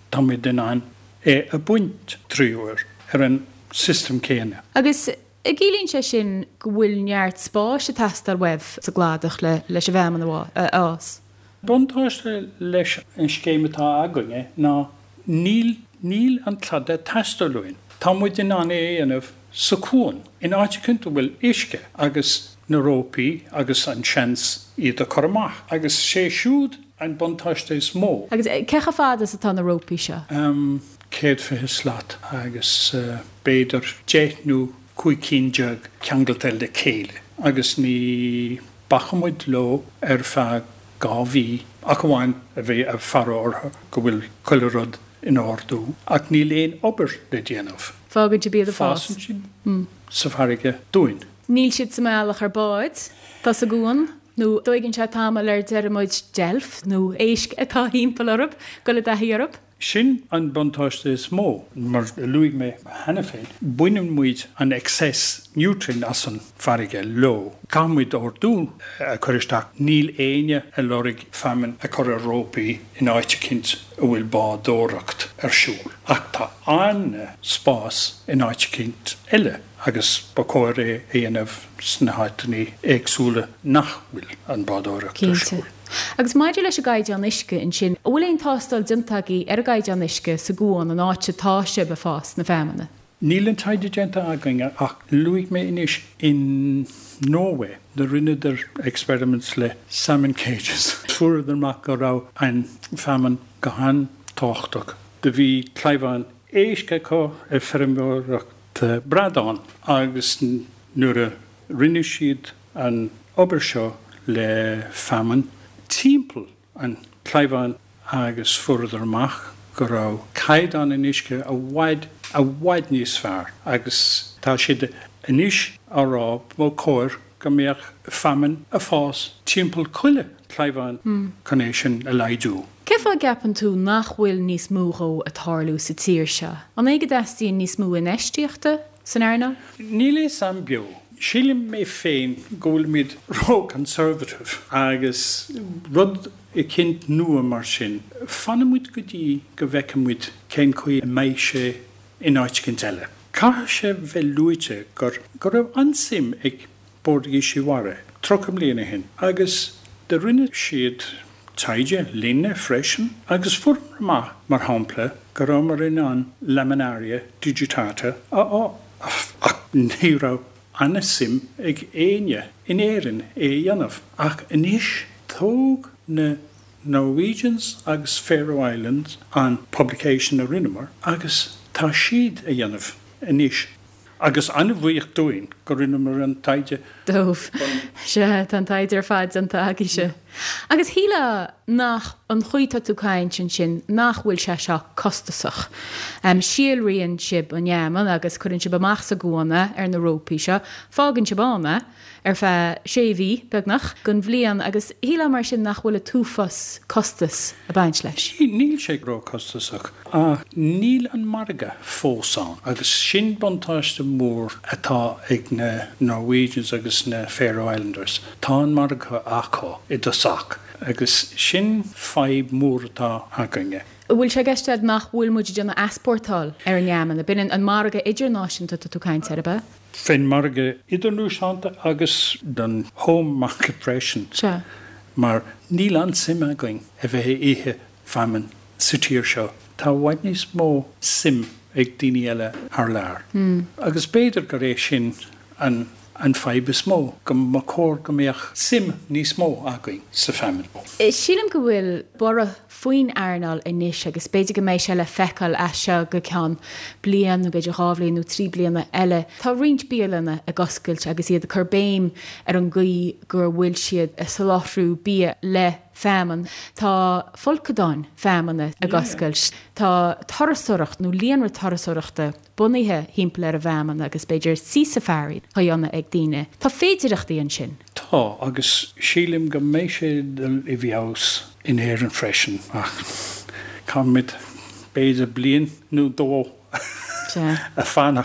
tá mé den an é a buint tríúir ar an system céine. Agus i gcílíonn sé sin go bhfuil neart spáis a testar webh sa gládach le leis a bheman ás. Buntáiste leis an scéimetá agange ná níl níl an clada testarlúin. Tá muid in an é anamh sa cún. In áite cinnta bhfuil isce agus na rópaí agus an seans iad a chomach. Agus sé siúd an buntáiste is mó. Agus cecha fád is atá na rópaí seo? Um, céad fithe slat agus uh, béidir déithnú chuig cíneag ceangaltal de céile. Agus ní bachamid lo ar feadh gáhí ach bháin a bheith a farórtha go bhfuil coilerod in áardú ach ní léon obair le déanamh. Fágann si bíad a fás? Fásan sin sa bharige dúin. Níl siad sa meallach ar báid, tá sa gúin, nó dóigann se támal ar dearmid delf, nó éisc atá hímpel orb, go le dathí orb? Sin an buntáiste is mó, mar luigh mé hena féin. Buineann muid an excess nutrient as an farige lo. Cá muid orú a chuiristeach níl éine a lorig femin a chur a rópaí in áite cint a bhfuil bádóracht ar siúl. Ach tá an spás in áite cint eile agus ba cóir é aanamh sna háitaní éagsúla nach bhfuil an bádóracht ar siúl. Agus maidir leis a gaiid an isce in sin, bhfuil éon tástal dintaí ar a gaiid an isce sa gúin an áite táise be fás na fémana. Níl an taide genta agange ach luigh mé inis in Norway the rinne experiments le salmon cages. Fuair amach go rá an feman go han táchtach. De bhí cleimhán éisce có a fermóireacht bradán agus nuair a rinne siad an obair seo le feman timppel an cleimhán agus fuair amach go rá caiid an inisce a bhaid a bhaid níos fearr agus tá siad inis árá mó cóir go mbeadh feman a fás timppel chuile cleimhán chuné sin a leidú. Cefa gapan tú nach bhfuil níos múthó a tharlú sa tíir se? An éige deistíon níos mú in eisteachta san airna? Níl é san bio. Sílim mé féin ggóil míad ró conservative agus rud i cint nua mar sin. Fanamid go dtí go bhheicimid cén chuí a méise in áit cint eile. Cá sé bheith luite gur go raibh ansim ag bordgaí siúhare, trocham líana hin, agus de rinne siad taide líne freisin agus fuair amach mar hampla go raibh mar in an laminaria digitata a á ach ní raibh anna sim ag éine in éireann é dhéanamh ach inis tóg na Norwegians agus Faroe Islands an publication a rinnemar agus tá siad a dhéanamh inis. Agus anna bhuaoch dúin go rinnemar an taide. Dómh se an taide ar fad an taigi se. Agus híle nach an chuoite tú caiint sin sin nach bhfuil se seo costasach. Um, Síalraíonn sib an neaman agus chuann sib amach sa gúna ar na rópaí seo, fágann sib ána ar fe séhí beagnach gon bhbliain agus híle mar sin nach bhfuil túfas costas a baint leis. Níl sé rá costasach a níl an marga fósán agus sin buntáiste mór atá ag na Norwegians agus na Faroe Islanders. Tá an marga acha i do sac agus sin feib mór atá agange. Bhfuil sé geistead nach bhfuil muid deanna esportáil ar an neaman a bin an marga idirnáisiúnta tú caiint ar ba? Féin marga idirnáisiúnta agus den home market pression. Se. Mar níl an sim agang a bheith ihe feman sa tíir seo. Tá bhaid níos mó sim ag daoine eile th lear. Mm. Agus béidir go rééis sin an an feib is mó, go má cór go mbeadh sim níos mó againn sa femin. Sílim go bhfuil bora faoin airnal inis agus beidir go méid se le fecail a seo go ceann blian nó beidir hábhlíonn nó trí blianana eile. Tá riint bíalanna a goscailt agus iad a churbéim ar an gaí gur bhfuil siad a soláthhrú bí le feman. Tá folcadáin femanna a goscailt. Tá tarasúireacht nó líonra tarasúireachta bunaithe himpeall ar a bheman agus beidir sísa fearraí chuanna ag daoine. Tá féidireachtaí an sin. Tá agus sílim go méid sé i bheos in éireann freisin ach cá mid béidir blian nó dó a fannacht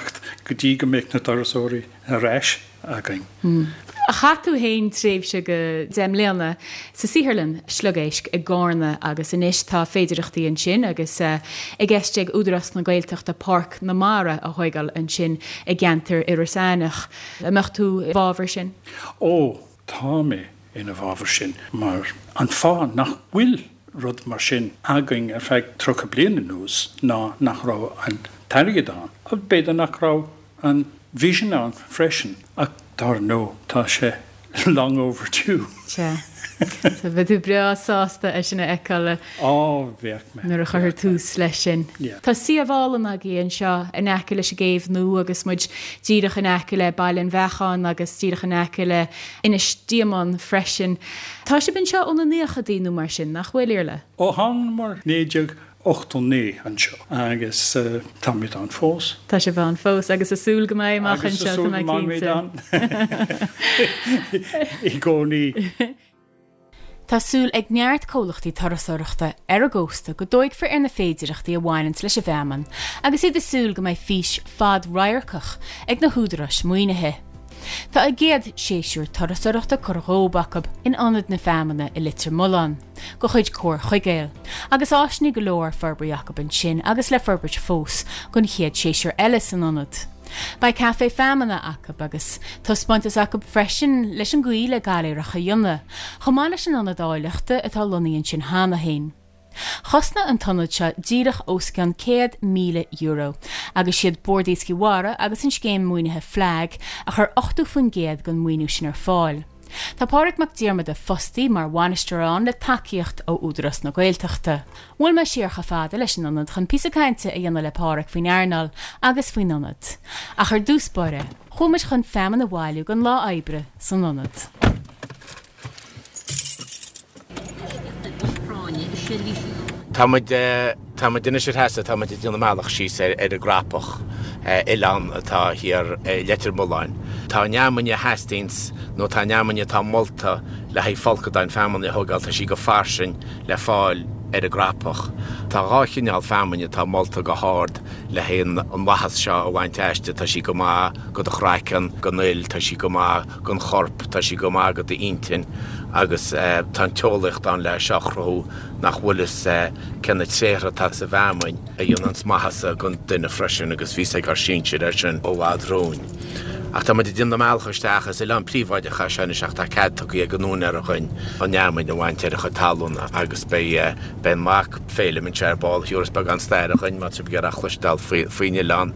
go dtí go mic na tarasóirí a reis againn. A chatú hain tréimh se go déim léana sa Sihirlinn slugéisc i gána agus inis tá féidireachtaí an sin agus i gceiste údarras na Gaeltacht a Parc na Mara a hoigáil an sin i gceantar Iarsainach. Mecht tú bhábhar sin? Ó, tá mé ina bhábhar sin, mar an fá nach bhfuil rud mar sin againn ar feadh trocha bliana nús ná nach rá an tairgeadán. A beidir nach rá an vision an freisin ach dar nó tá sé long overdue. Se. So bheit tú breá sásta a sinna eáile á bheith me nuair a chuir túús leis sin. Tá si a bhálan a géon seo in eice le a géomh nó agus muid díireach in eice le bailin bheáin agus díireach in eice le ina stíamán freisin. Tá sé bin seo óna níocha daonú mar sin nach bhfuil le? Ó hán mar néideag ochtonné an seo agus tá mé an fós. Tá sé bhán fós agus a súl go mé mach an seo I gcónaí. Tásúil ag neart cólachtaí tarasóireachta ar agósta go dóigh for ar na féidireachtaí a bhhainint leis a bheman, agus iad asúil go mbeidh fís fad roiarcach ag na húdaras muoinethe. Tá a géad séisiúr tarasóireachta chorghóbacab in anad na femanna i litir mulán, go chuid cór chuigéil, agus áisní go leor forbraíachab an sin agus le forbairt fós gon chiad séisiúr eile san anad. Ba café femanna acab agus tá spontas acab freisin leis an gcuí le galéireacha dionna, chomá leis an anad áileachta atá lonaíonn sin hána hain. Chosna an tonad se díireach oscan céad míle euro, agus siad bordíosci wara agus an scéim muoinethe flag a chur ochtú fan géad gon muoinú sin ar fáil. Tá páric mac díarmad a fostaí mar bhainistearán le takeíocht ó údaras na Gaeltachta. Bhfuil me siarcha fada leis an anad chun písacainte a dhéanana le páric faoin airnal agus faoin anad. A chur dúspáire, chumas chun feman a bháilú gan lá aibre san anad. Tá duine sé heasa tá dtíonna meach sí ar a grapach Ián atá hir letir Mulláin. Tá neamanne Hastings nó tá neamanne tá molta le hé folcadáin femanna thugáil tá sí go farsin le fáil ar a grapach. Tá ráchineál femanne tá molta go háard le héon an wahas seo a bhaint teiste tá sí go má go a chráican go nuil tá sí go má gon chorp tá sí go má go de intin agus tá teolacht an le seachrú nach bhfuilas cena tréra tá sa bhamain a dionans maithasa gon duine freisin agus ví gar síse ar sin ó bhádróin. Ach tá d duna meallchaisteachas i le an príomhaidecha sena seach tá cad go ag ganún ar a chuin an neamaid na bhaintear a chu talúna agus be ben mac féile min teirbáil hiúras bag an stair a chuin mat gur achlastal faoine leán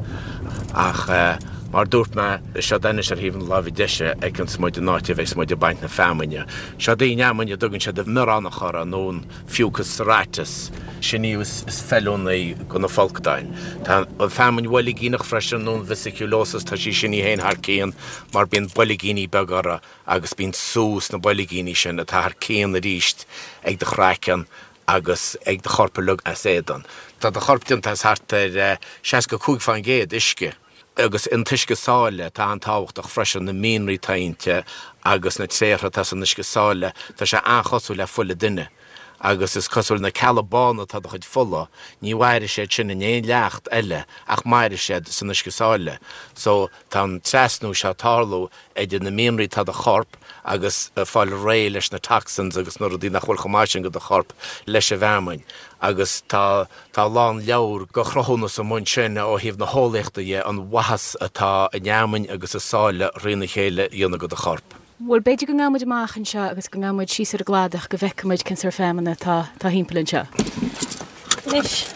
ach mar dúirt me seo daine ar híhann láhí deise ag an smuid náte bheith smuid a baint na femanne. Seo daí neamainne dugann se de muránna chora nón fiúchas ráitas sinníos is fellúnaí go na folcdain. Tá an femann bhfuil gínach freisin nón vesiculósas tá sí sinní héin thar céan mar bíon boligíní begara agus bíon sús na boligíní sin a tá thar céan a ríist ag de chráicean agus ag de chorpalug a sédan. Tá de chorption tá hart ar seaca cúig fan géad isce. Agus in tuisce sáile tá an táhachtach freisin na míonraí tainte agus na tréra tá san isce sáile tá sé anchosú le fulla duine. Agus is cosúil na Calabána tá chuid fulla, ní bhaire sé sin in éon leacht eile ach maire séad san isce sáile. So tá an tresnú se tálú idir na míonraí tá a chorp agus fáil ré leis na taxans agus nuair a dtí nach bhfuil chomáisisin go a chorp leis a bhamain. Agus tá tá lán leabhar go chrothúna sa mun sinne ó híomh na hólaachta é an wahas atá a neamain agus a sáile rina chéile dhéanana go a chorp. Bhfuil beidir go ngámuid amachchan seo agus go ngámuid síos ar gládach go bhheicimiid cin ar femanna tá tá hímpelinn seo. Nis.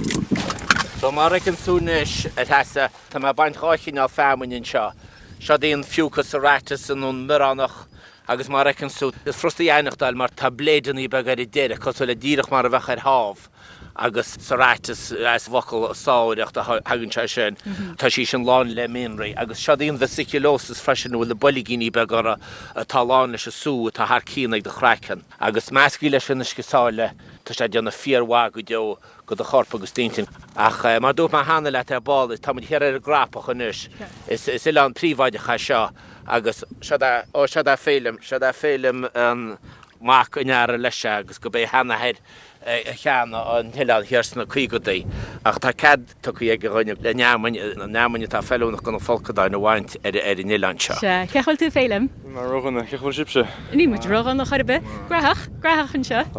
So mar ag an súnis a heasa tá má baint ráichin á femaninn seo. Seo daon fiúchas a ráitas an ón muránach agus mar ag an sú. Is frusta dhéanaachtáil mar tá bléidirní bag ar i déire cos le díirech mar a bheith ar hábh. agus sa ráitas as bhacail sáireacht a hagann se sin tá sí sin lán le méonraí agus se daon vesiculósas freisin bhfuil le boligíní begar a tá lán leis a sú tá thar cían ag de chráicean agus meascí leis sin go sáile tá sé deanna fíorhá go deo go de chorpa agus daintin ach mar dúirt mar hána le ar báil tá hiar ar a grápach anis is is i an príomhaidecha seo agus se félim se félim an Mac in ar leise agus go bé hena head cheanna an hiile hirsna chuigadaí ach tá cad tuí ag roiine le neamaine tá fellúnach gona folcadáin bhaint ar ar Nílanse. Cechail tú félim? Mar roganna chehfuil sibse. Ní mu rogan nach chuirbe? Graach Graach an seo?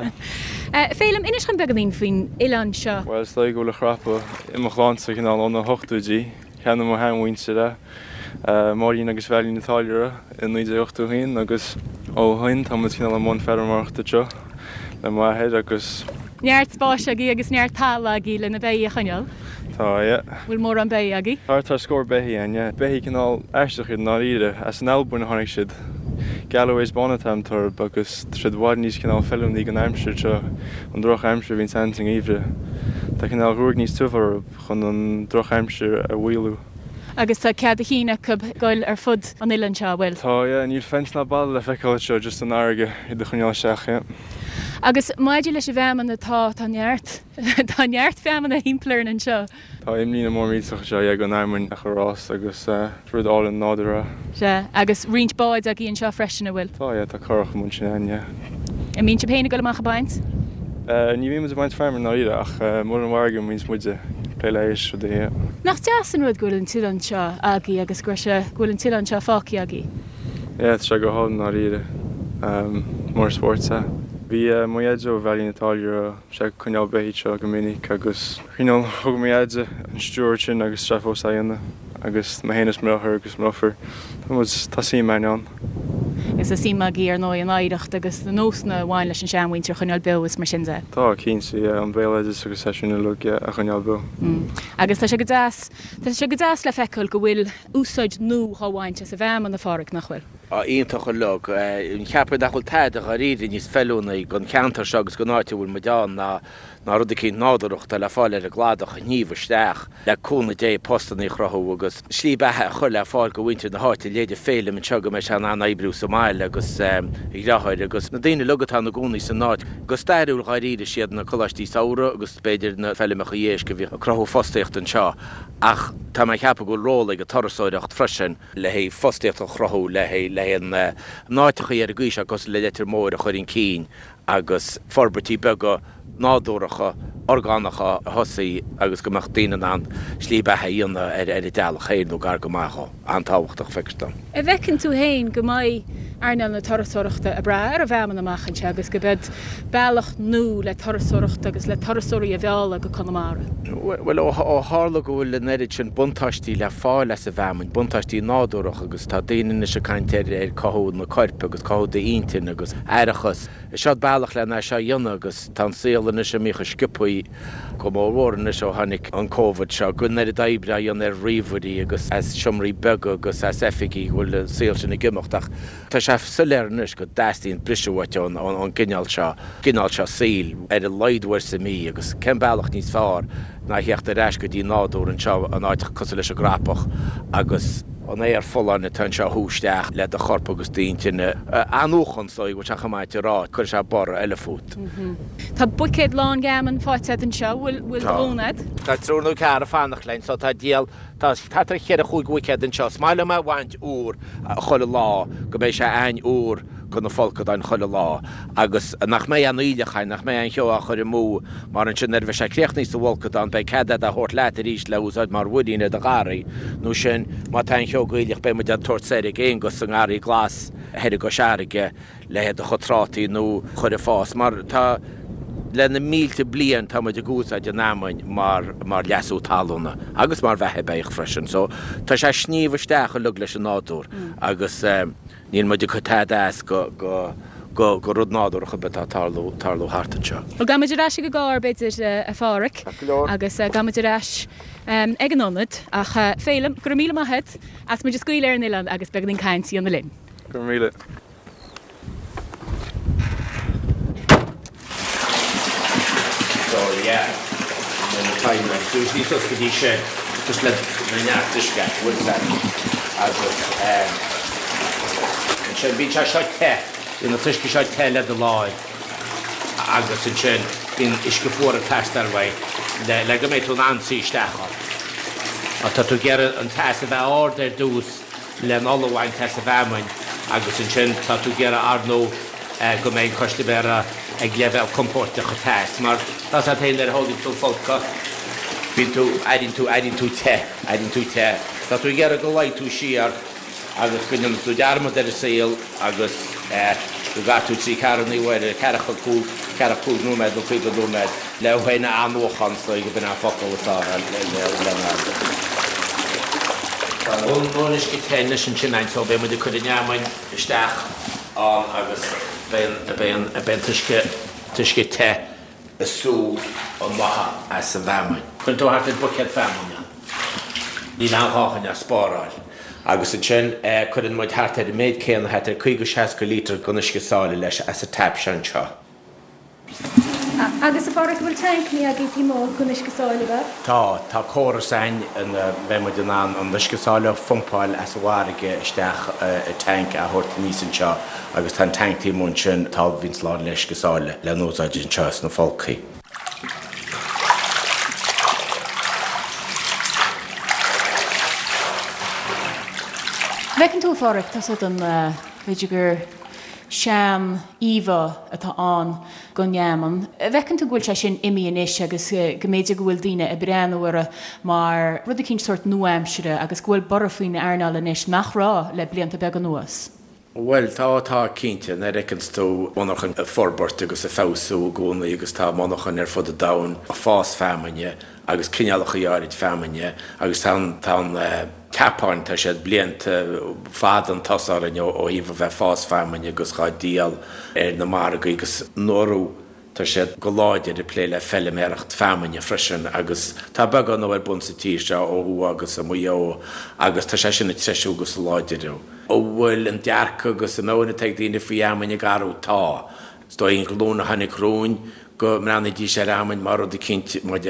Félim inis chun beganín faoin Ilan seo? Well sta go le chrappa imachláánsa gin anna hochtúdí cheanna mo hahainte le marín agus bhelín natáire in nuide ochtúhín agus óhain tá cin le món fermarachta seo le maihead agus Neart spáis agé agus neart tála agé le na bé a chuineal? Tá, yeah. Bhfuil mór an bé agé? Tá tá scór béhí an, yeah. Béhí cinál eisteach ná ide as an albún na tháinig siad. Galway's Bonatam tar agus siad bhád níos cinál fellum ní an aimsir seo an droch aimsir hín santing íomhre. Tá cinál rúg níos tuhar chun an droch aimsir a bhhuilú. Agus tá cead a híine cub gáil ar fud an Ilan seo bhfuil? Tá, yeah, níl fens na ball le feiceáil seo just an airge i do chuneáil seach, yeah. Agus maidir leis a bheman atá tá neart Tá neart feman a hímplearn an seo. Tá im lína mór míach seo ag an aimmun a churás agus rud áil an nádara. Se agus rint báid a íon seo freisin a bhfuil. Tá tá choch mun sin aine. I mín se péna go amach a baint? Ní bhí a baint fermar ná ide ach mór an bharga míns muide lééis chu dé. Nach deasan rud ghfuil an tilan seo agaí agus gcuise ghfuil an tilan seo fáci agaí? É se go háin ná ide mór sportsa. Bhí muiadú bhelín natáire se chuneál béhí seo go minic agus chuineál thug muiadde an stúir sin agus strafósaíanana agus na héananas mthir agus mthir tá sí meán. Is a sí magí ar nó an áireacht agus na nósna bháin leis an seanhaintear chuneál begus mar sin. Tá cínsaí an bhéile agus seisiúna lu a chuneál be. Agus tá se go deas Tá se go deas le feiceil go bhfuil úsáid nó háhainte sa bheim an na fáric nachfuil. Íontacha lug in cheapar dachil teide a riidir níos fellúna gon ceantar se agus go náite bhfuil meán ná ná rud cí nádaireachta le fáil ar a gládacha níomhsteach leúna dé postanna chrothú agus slí bethe chu le fáil go bhainte na háte léidir féle an teaga me se an ébrú Somáil agus i rathir agus na daine lugatá na gúnaí san náid gus stairúil chaíide siad na choistí saora agus beidir na fellimecha dhéis go bhí a crothú fostaíocht an seo ach tá mai cheappa go róla go tarsáideacht freisin le hé fostaíocht a chrothú le hé le an náiticha ar a gúise agus le letar mór a chuirn cín agus forbertí bega nádóracha orgánacha thosaí agus gomach daine an slí bethe íonna ar ar i deala chéadú gar go maicha antáhachtach feicta. I bhecinn tú héin go maiid airneal na tarasóireachta a breir a bheman amachchan se agus go bed bailach nó le tarasóireachta agus le tarasóirí a bheála go Conamara. Well ó hála go bhfuil le neirid sin buntáistí le fáil leis a bhemin, buntáistí nádúach agus tá daine se caiinteir ar cothúd na coirpe agus cothúd iontain agus airechas. I seo bailach lena seo dionna agus tá saolanna sem mícha skippaí go mórhna seo hanig an COVID seo gun ar a daibre dion ar riomhí agus as siomraí bega agus as effií bhfuil saoil sin na gimochtach. Tá sé suléirnis go deistíon brisehhaiteón an ggineáil seo ggineáil seo síl ar a leidhhair sa mí agus cem bailach níos fearr na heocht a reis go dtí nádú an seo an áid cos leis a grapach agus an é ar fóláinna tan seo húisteach le a chorpa agus daointeine anúchan sóí go techa maidte rá chuir se bar eile fút. Tá bucéad lán gaman fáite an seo bhfuil bhfuil ónad? Tá trúnú cear a fannach lein so tá díal tá tá chéad a chuig bucéad an seo smaile me bhaint úr chola lá go bééis se ein úr go na folcad an chola lá agus nach mé an íilechain nach mé an seo a chuir mú mar an sin nervh sé cléochníos do bhilcad an bei cead a hort leat ríéis le úsáid mar bhudíine a gáraí nó sin má tá seo goíileach be mu an tuairtséir géon go san gáí glas heidir go seaige le a chotrátaí nó chuir fás mar tá le na mílte blian tá muid a gúsáid an námain mar mar leasú talúna agus mar bheitthe beich freisin so tá sé sníomhsteach a lug leis an nádúr agus níl muid chu teas go go go go rud nádúcha be tarlú tarlú hartanseo. Well gamidir eis go gáir beidir a fáric agus gamidir eis ag an nonad ach félam gur míle maithe as muidir scuil ar an Ilan agus began in caiintí an na linn. Gur míle. Yeah, and the time like so she took the dish just let the neck dish get with that as um and she be just shot te in the fish shot te let the live agus and she in iske for a test that way the like me to Nancy stacha at to get an test of order dos le all the wine test of amen agus and she to get Arno go méid chuiste bera ag leheil compórte chu teis, mar tas a héile háginn tú folca bhín tú airín tú airín tú te airín tú te. Tá tú ggéar go leid tú siar agus gonne tú dearmad ar a saoil agus go gatú trí carannaí bhfuir cecha cú ceach cú nóméid nó chu go nóméid lehaine anmhchan go bin focailtá le nóis go téine sin sin ein bé mu chu neamain isteach an agus ben tuisce te asú an matha as sa bheamain. Chn tú hart bucead femáine. Ní náchan a spáráil. Agus an sin chuann muid hart a méid céan het ar chuig go seaca lítar gunisce sála leis as a tap sean seo. Agus a fára bhfuil tankní a gí mó gunisce sála bh? Tá Tá choras ein an bhemuid an an an nuisce sála fumpáil as bhhaige isteach a tank a thuirt níos an seo agus tá tanktíí mún sin tá vín lá leis go sála le nóáid an teas na folcaí. Bhecinn tú fáric tá an beidir gur sean íomh atá an go neaman. Bhecinn tú ghfuil se sin imíon is agus go méidir go bhfuil daine a breanúire mar rud a cinn sort nuaimsere agus ghfuil bar faoin airnáil inis nach rá le blianta be an nuas. Well, tá tá cínte na recins tú monachan a forbort agus a fáú gúna agus tá monachan ar fud a dain a fás feminine agus cinealacha dhearid feminine agus tá tá Capáin tá sé blianta fád an tasáin ó híh bheith fás feminine agus gá díal ar na mar agus nóú tá sé go láidir i plé le felliméirecht feminine freisin agus tá bag an nóhar bun sa tí se óú agus a muo agus tá sé sin na treisiú agus láidirú. ó bhfuil an dearcha agus an nóna teag daoine faoamhaine garú tá. Stoíon go lúna hanig rún go mrana dí sé ramin mar ó de cinint mar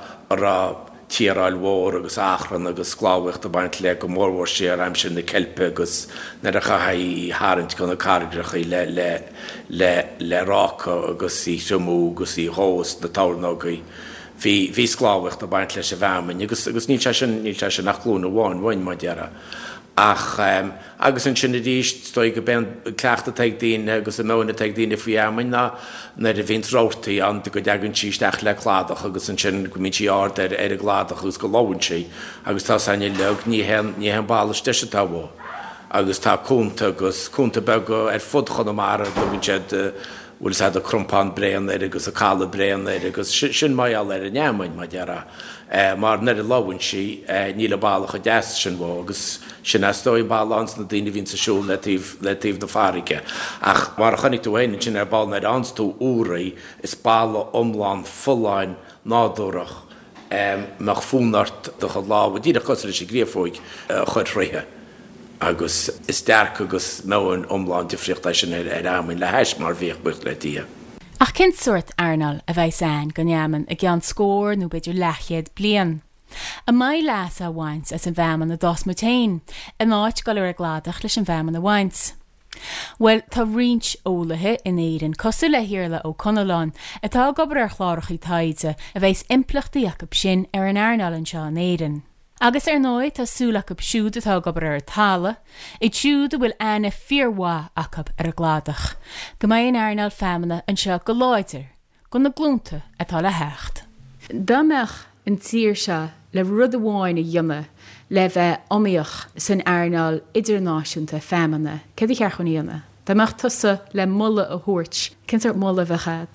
ará tíráil mhór agus achran agus skláhacht a baint le go mórhór sé aim sin na celpe agus na a chahaí háint go na cargrachaí le le le le rácha agus í siomú agus í hós na tánágaí. Bhí hí skláhacht a baint leis a bhemin, agus agus ní sin ní sin nach lúna bháin bhain mar deara. Ach um, agus an sinna díist stoi go ben cleachta teag daine agus an nóna teag daine faoamhain na na a bhíon rátaí an go deagann síisteach le gládach agus an sin go mín sí ard ar ar a gládach agus go láhann sí agus tá saine leog ní ní hen bálas de tá bh. Agus tá cúnta agus cúnta be go ar fudchan mar go bhín siad bhfuil sé a crumpán brean ar agus a cála brean ar agus sin maiall ar a neamain mar deara. Mar na a láhann sí ní le bálacha de sin bh agus sin astóí ballans na daine vín sasú letíh letíh na fáige. Ach mar a chanig tú haine sin ar ball na anstú úraí is balla omláin fulláin nádúrach nach fúnart do chu láha díad a cosir sé gréomhóig chud réthe. Agus is dearcha agus nóan omláin difriocht sin ar amhain le heis mar bhíoh bucht le dia. Ach cin suirt airnal a bheith san go neaman a gceann scór nó beidir lechiad blian. A mai leas a bhaint as an bheman a dos mutain, a náit go ar a gládach leis an bheman a bhaint. Well, tá rint ólathe in éireann cosú le hiirla ó Conalán atá gobar ar chlárachaí taide a bheits implachtaíach ab sin ar an airnal an seo in éireann. Agus ar nóid tá súlach ab siúd atá gobar ar tala, i siúd a bhfuil ana fíorhá acab ar a gládach, go mbeidh an airnal femanna an seo go láidir, go na glúnta atá le hecht. Dámeach an tír se le rud amháin a dionne le bheith omíoch san airnal idirnáisiúnta femanna, cad i chearchan íonna. Dámeach tusa le mulla a thuirt, cin ar mulla bheitchad?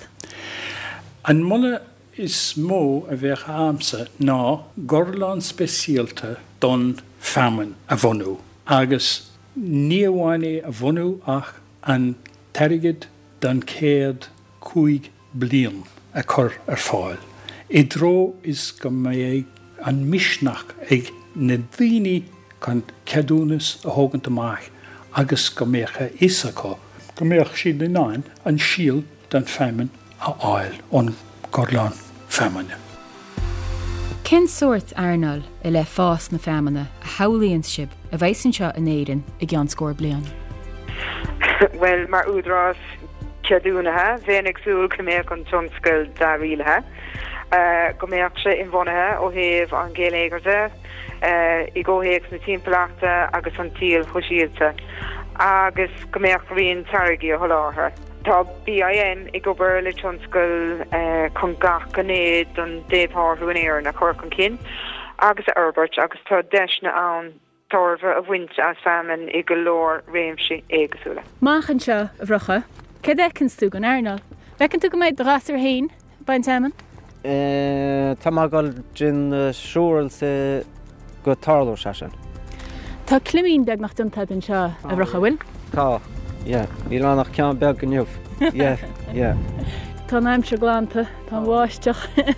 An mulla is mó a bheith amsa ná gorlán speisialta don feman a bhunú. Agus ní amháine a bhunú ach an tarigid don céad cúig blian a chur ar fáil. I dro is go mé an misnach ag na daoine chun ceadúnas a thugant amach agus go mécha isacha. Go méach siad na náin an síl don feman a áil ón gorlán femanne. Cin suirt airnal i le fás na femanna a haolaíonn sib a bheits an seo in éireann i gceann scór blian? Well, mar údrás ceadúnathe, bhéin agsúil go méach an tionscail dá rialathe. Uh, go méach sé in bhonathe ó thaobh an géalaigirte, uh, i ggóthaíoch na timpplaachta agus an tíal chosíolte. Agus go méach rion targaí a tholáthar. Tá B I M i gobar le tionscail chun gach gannéad don déobhthú in éir na chur chun cin, agus a Herbert agus tá deisna ann torfa a bhaint as femin i go leor réimsí éagsúla. Máchan seo a bhrocha, cé ecinn tú an airnal? Becinn tú go méid rasar hain bain teman? Tá má gáil gin siúil sa go tarlú se sin. Tá climín beag nach dumtad an seo a bhrocha bhfuil? Tá, yeah, í lánach cean beag go nniuh. Yeah, yeah. Tá naim se glánta, tá bháisteach.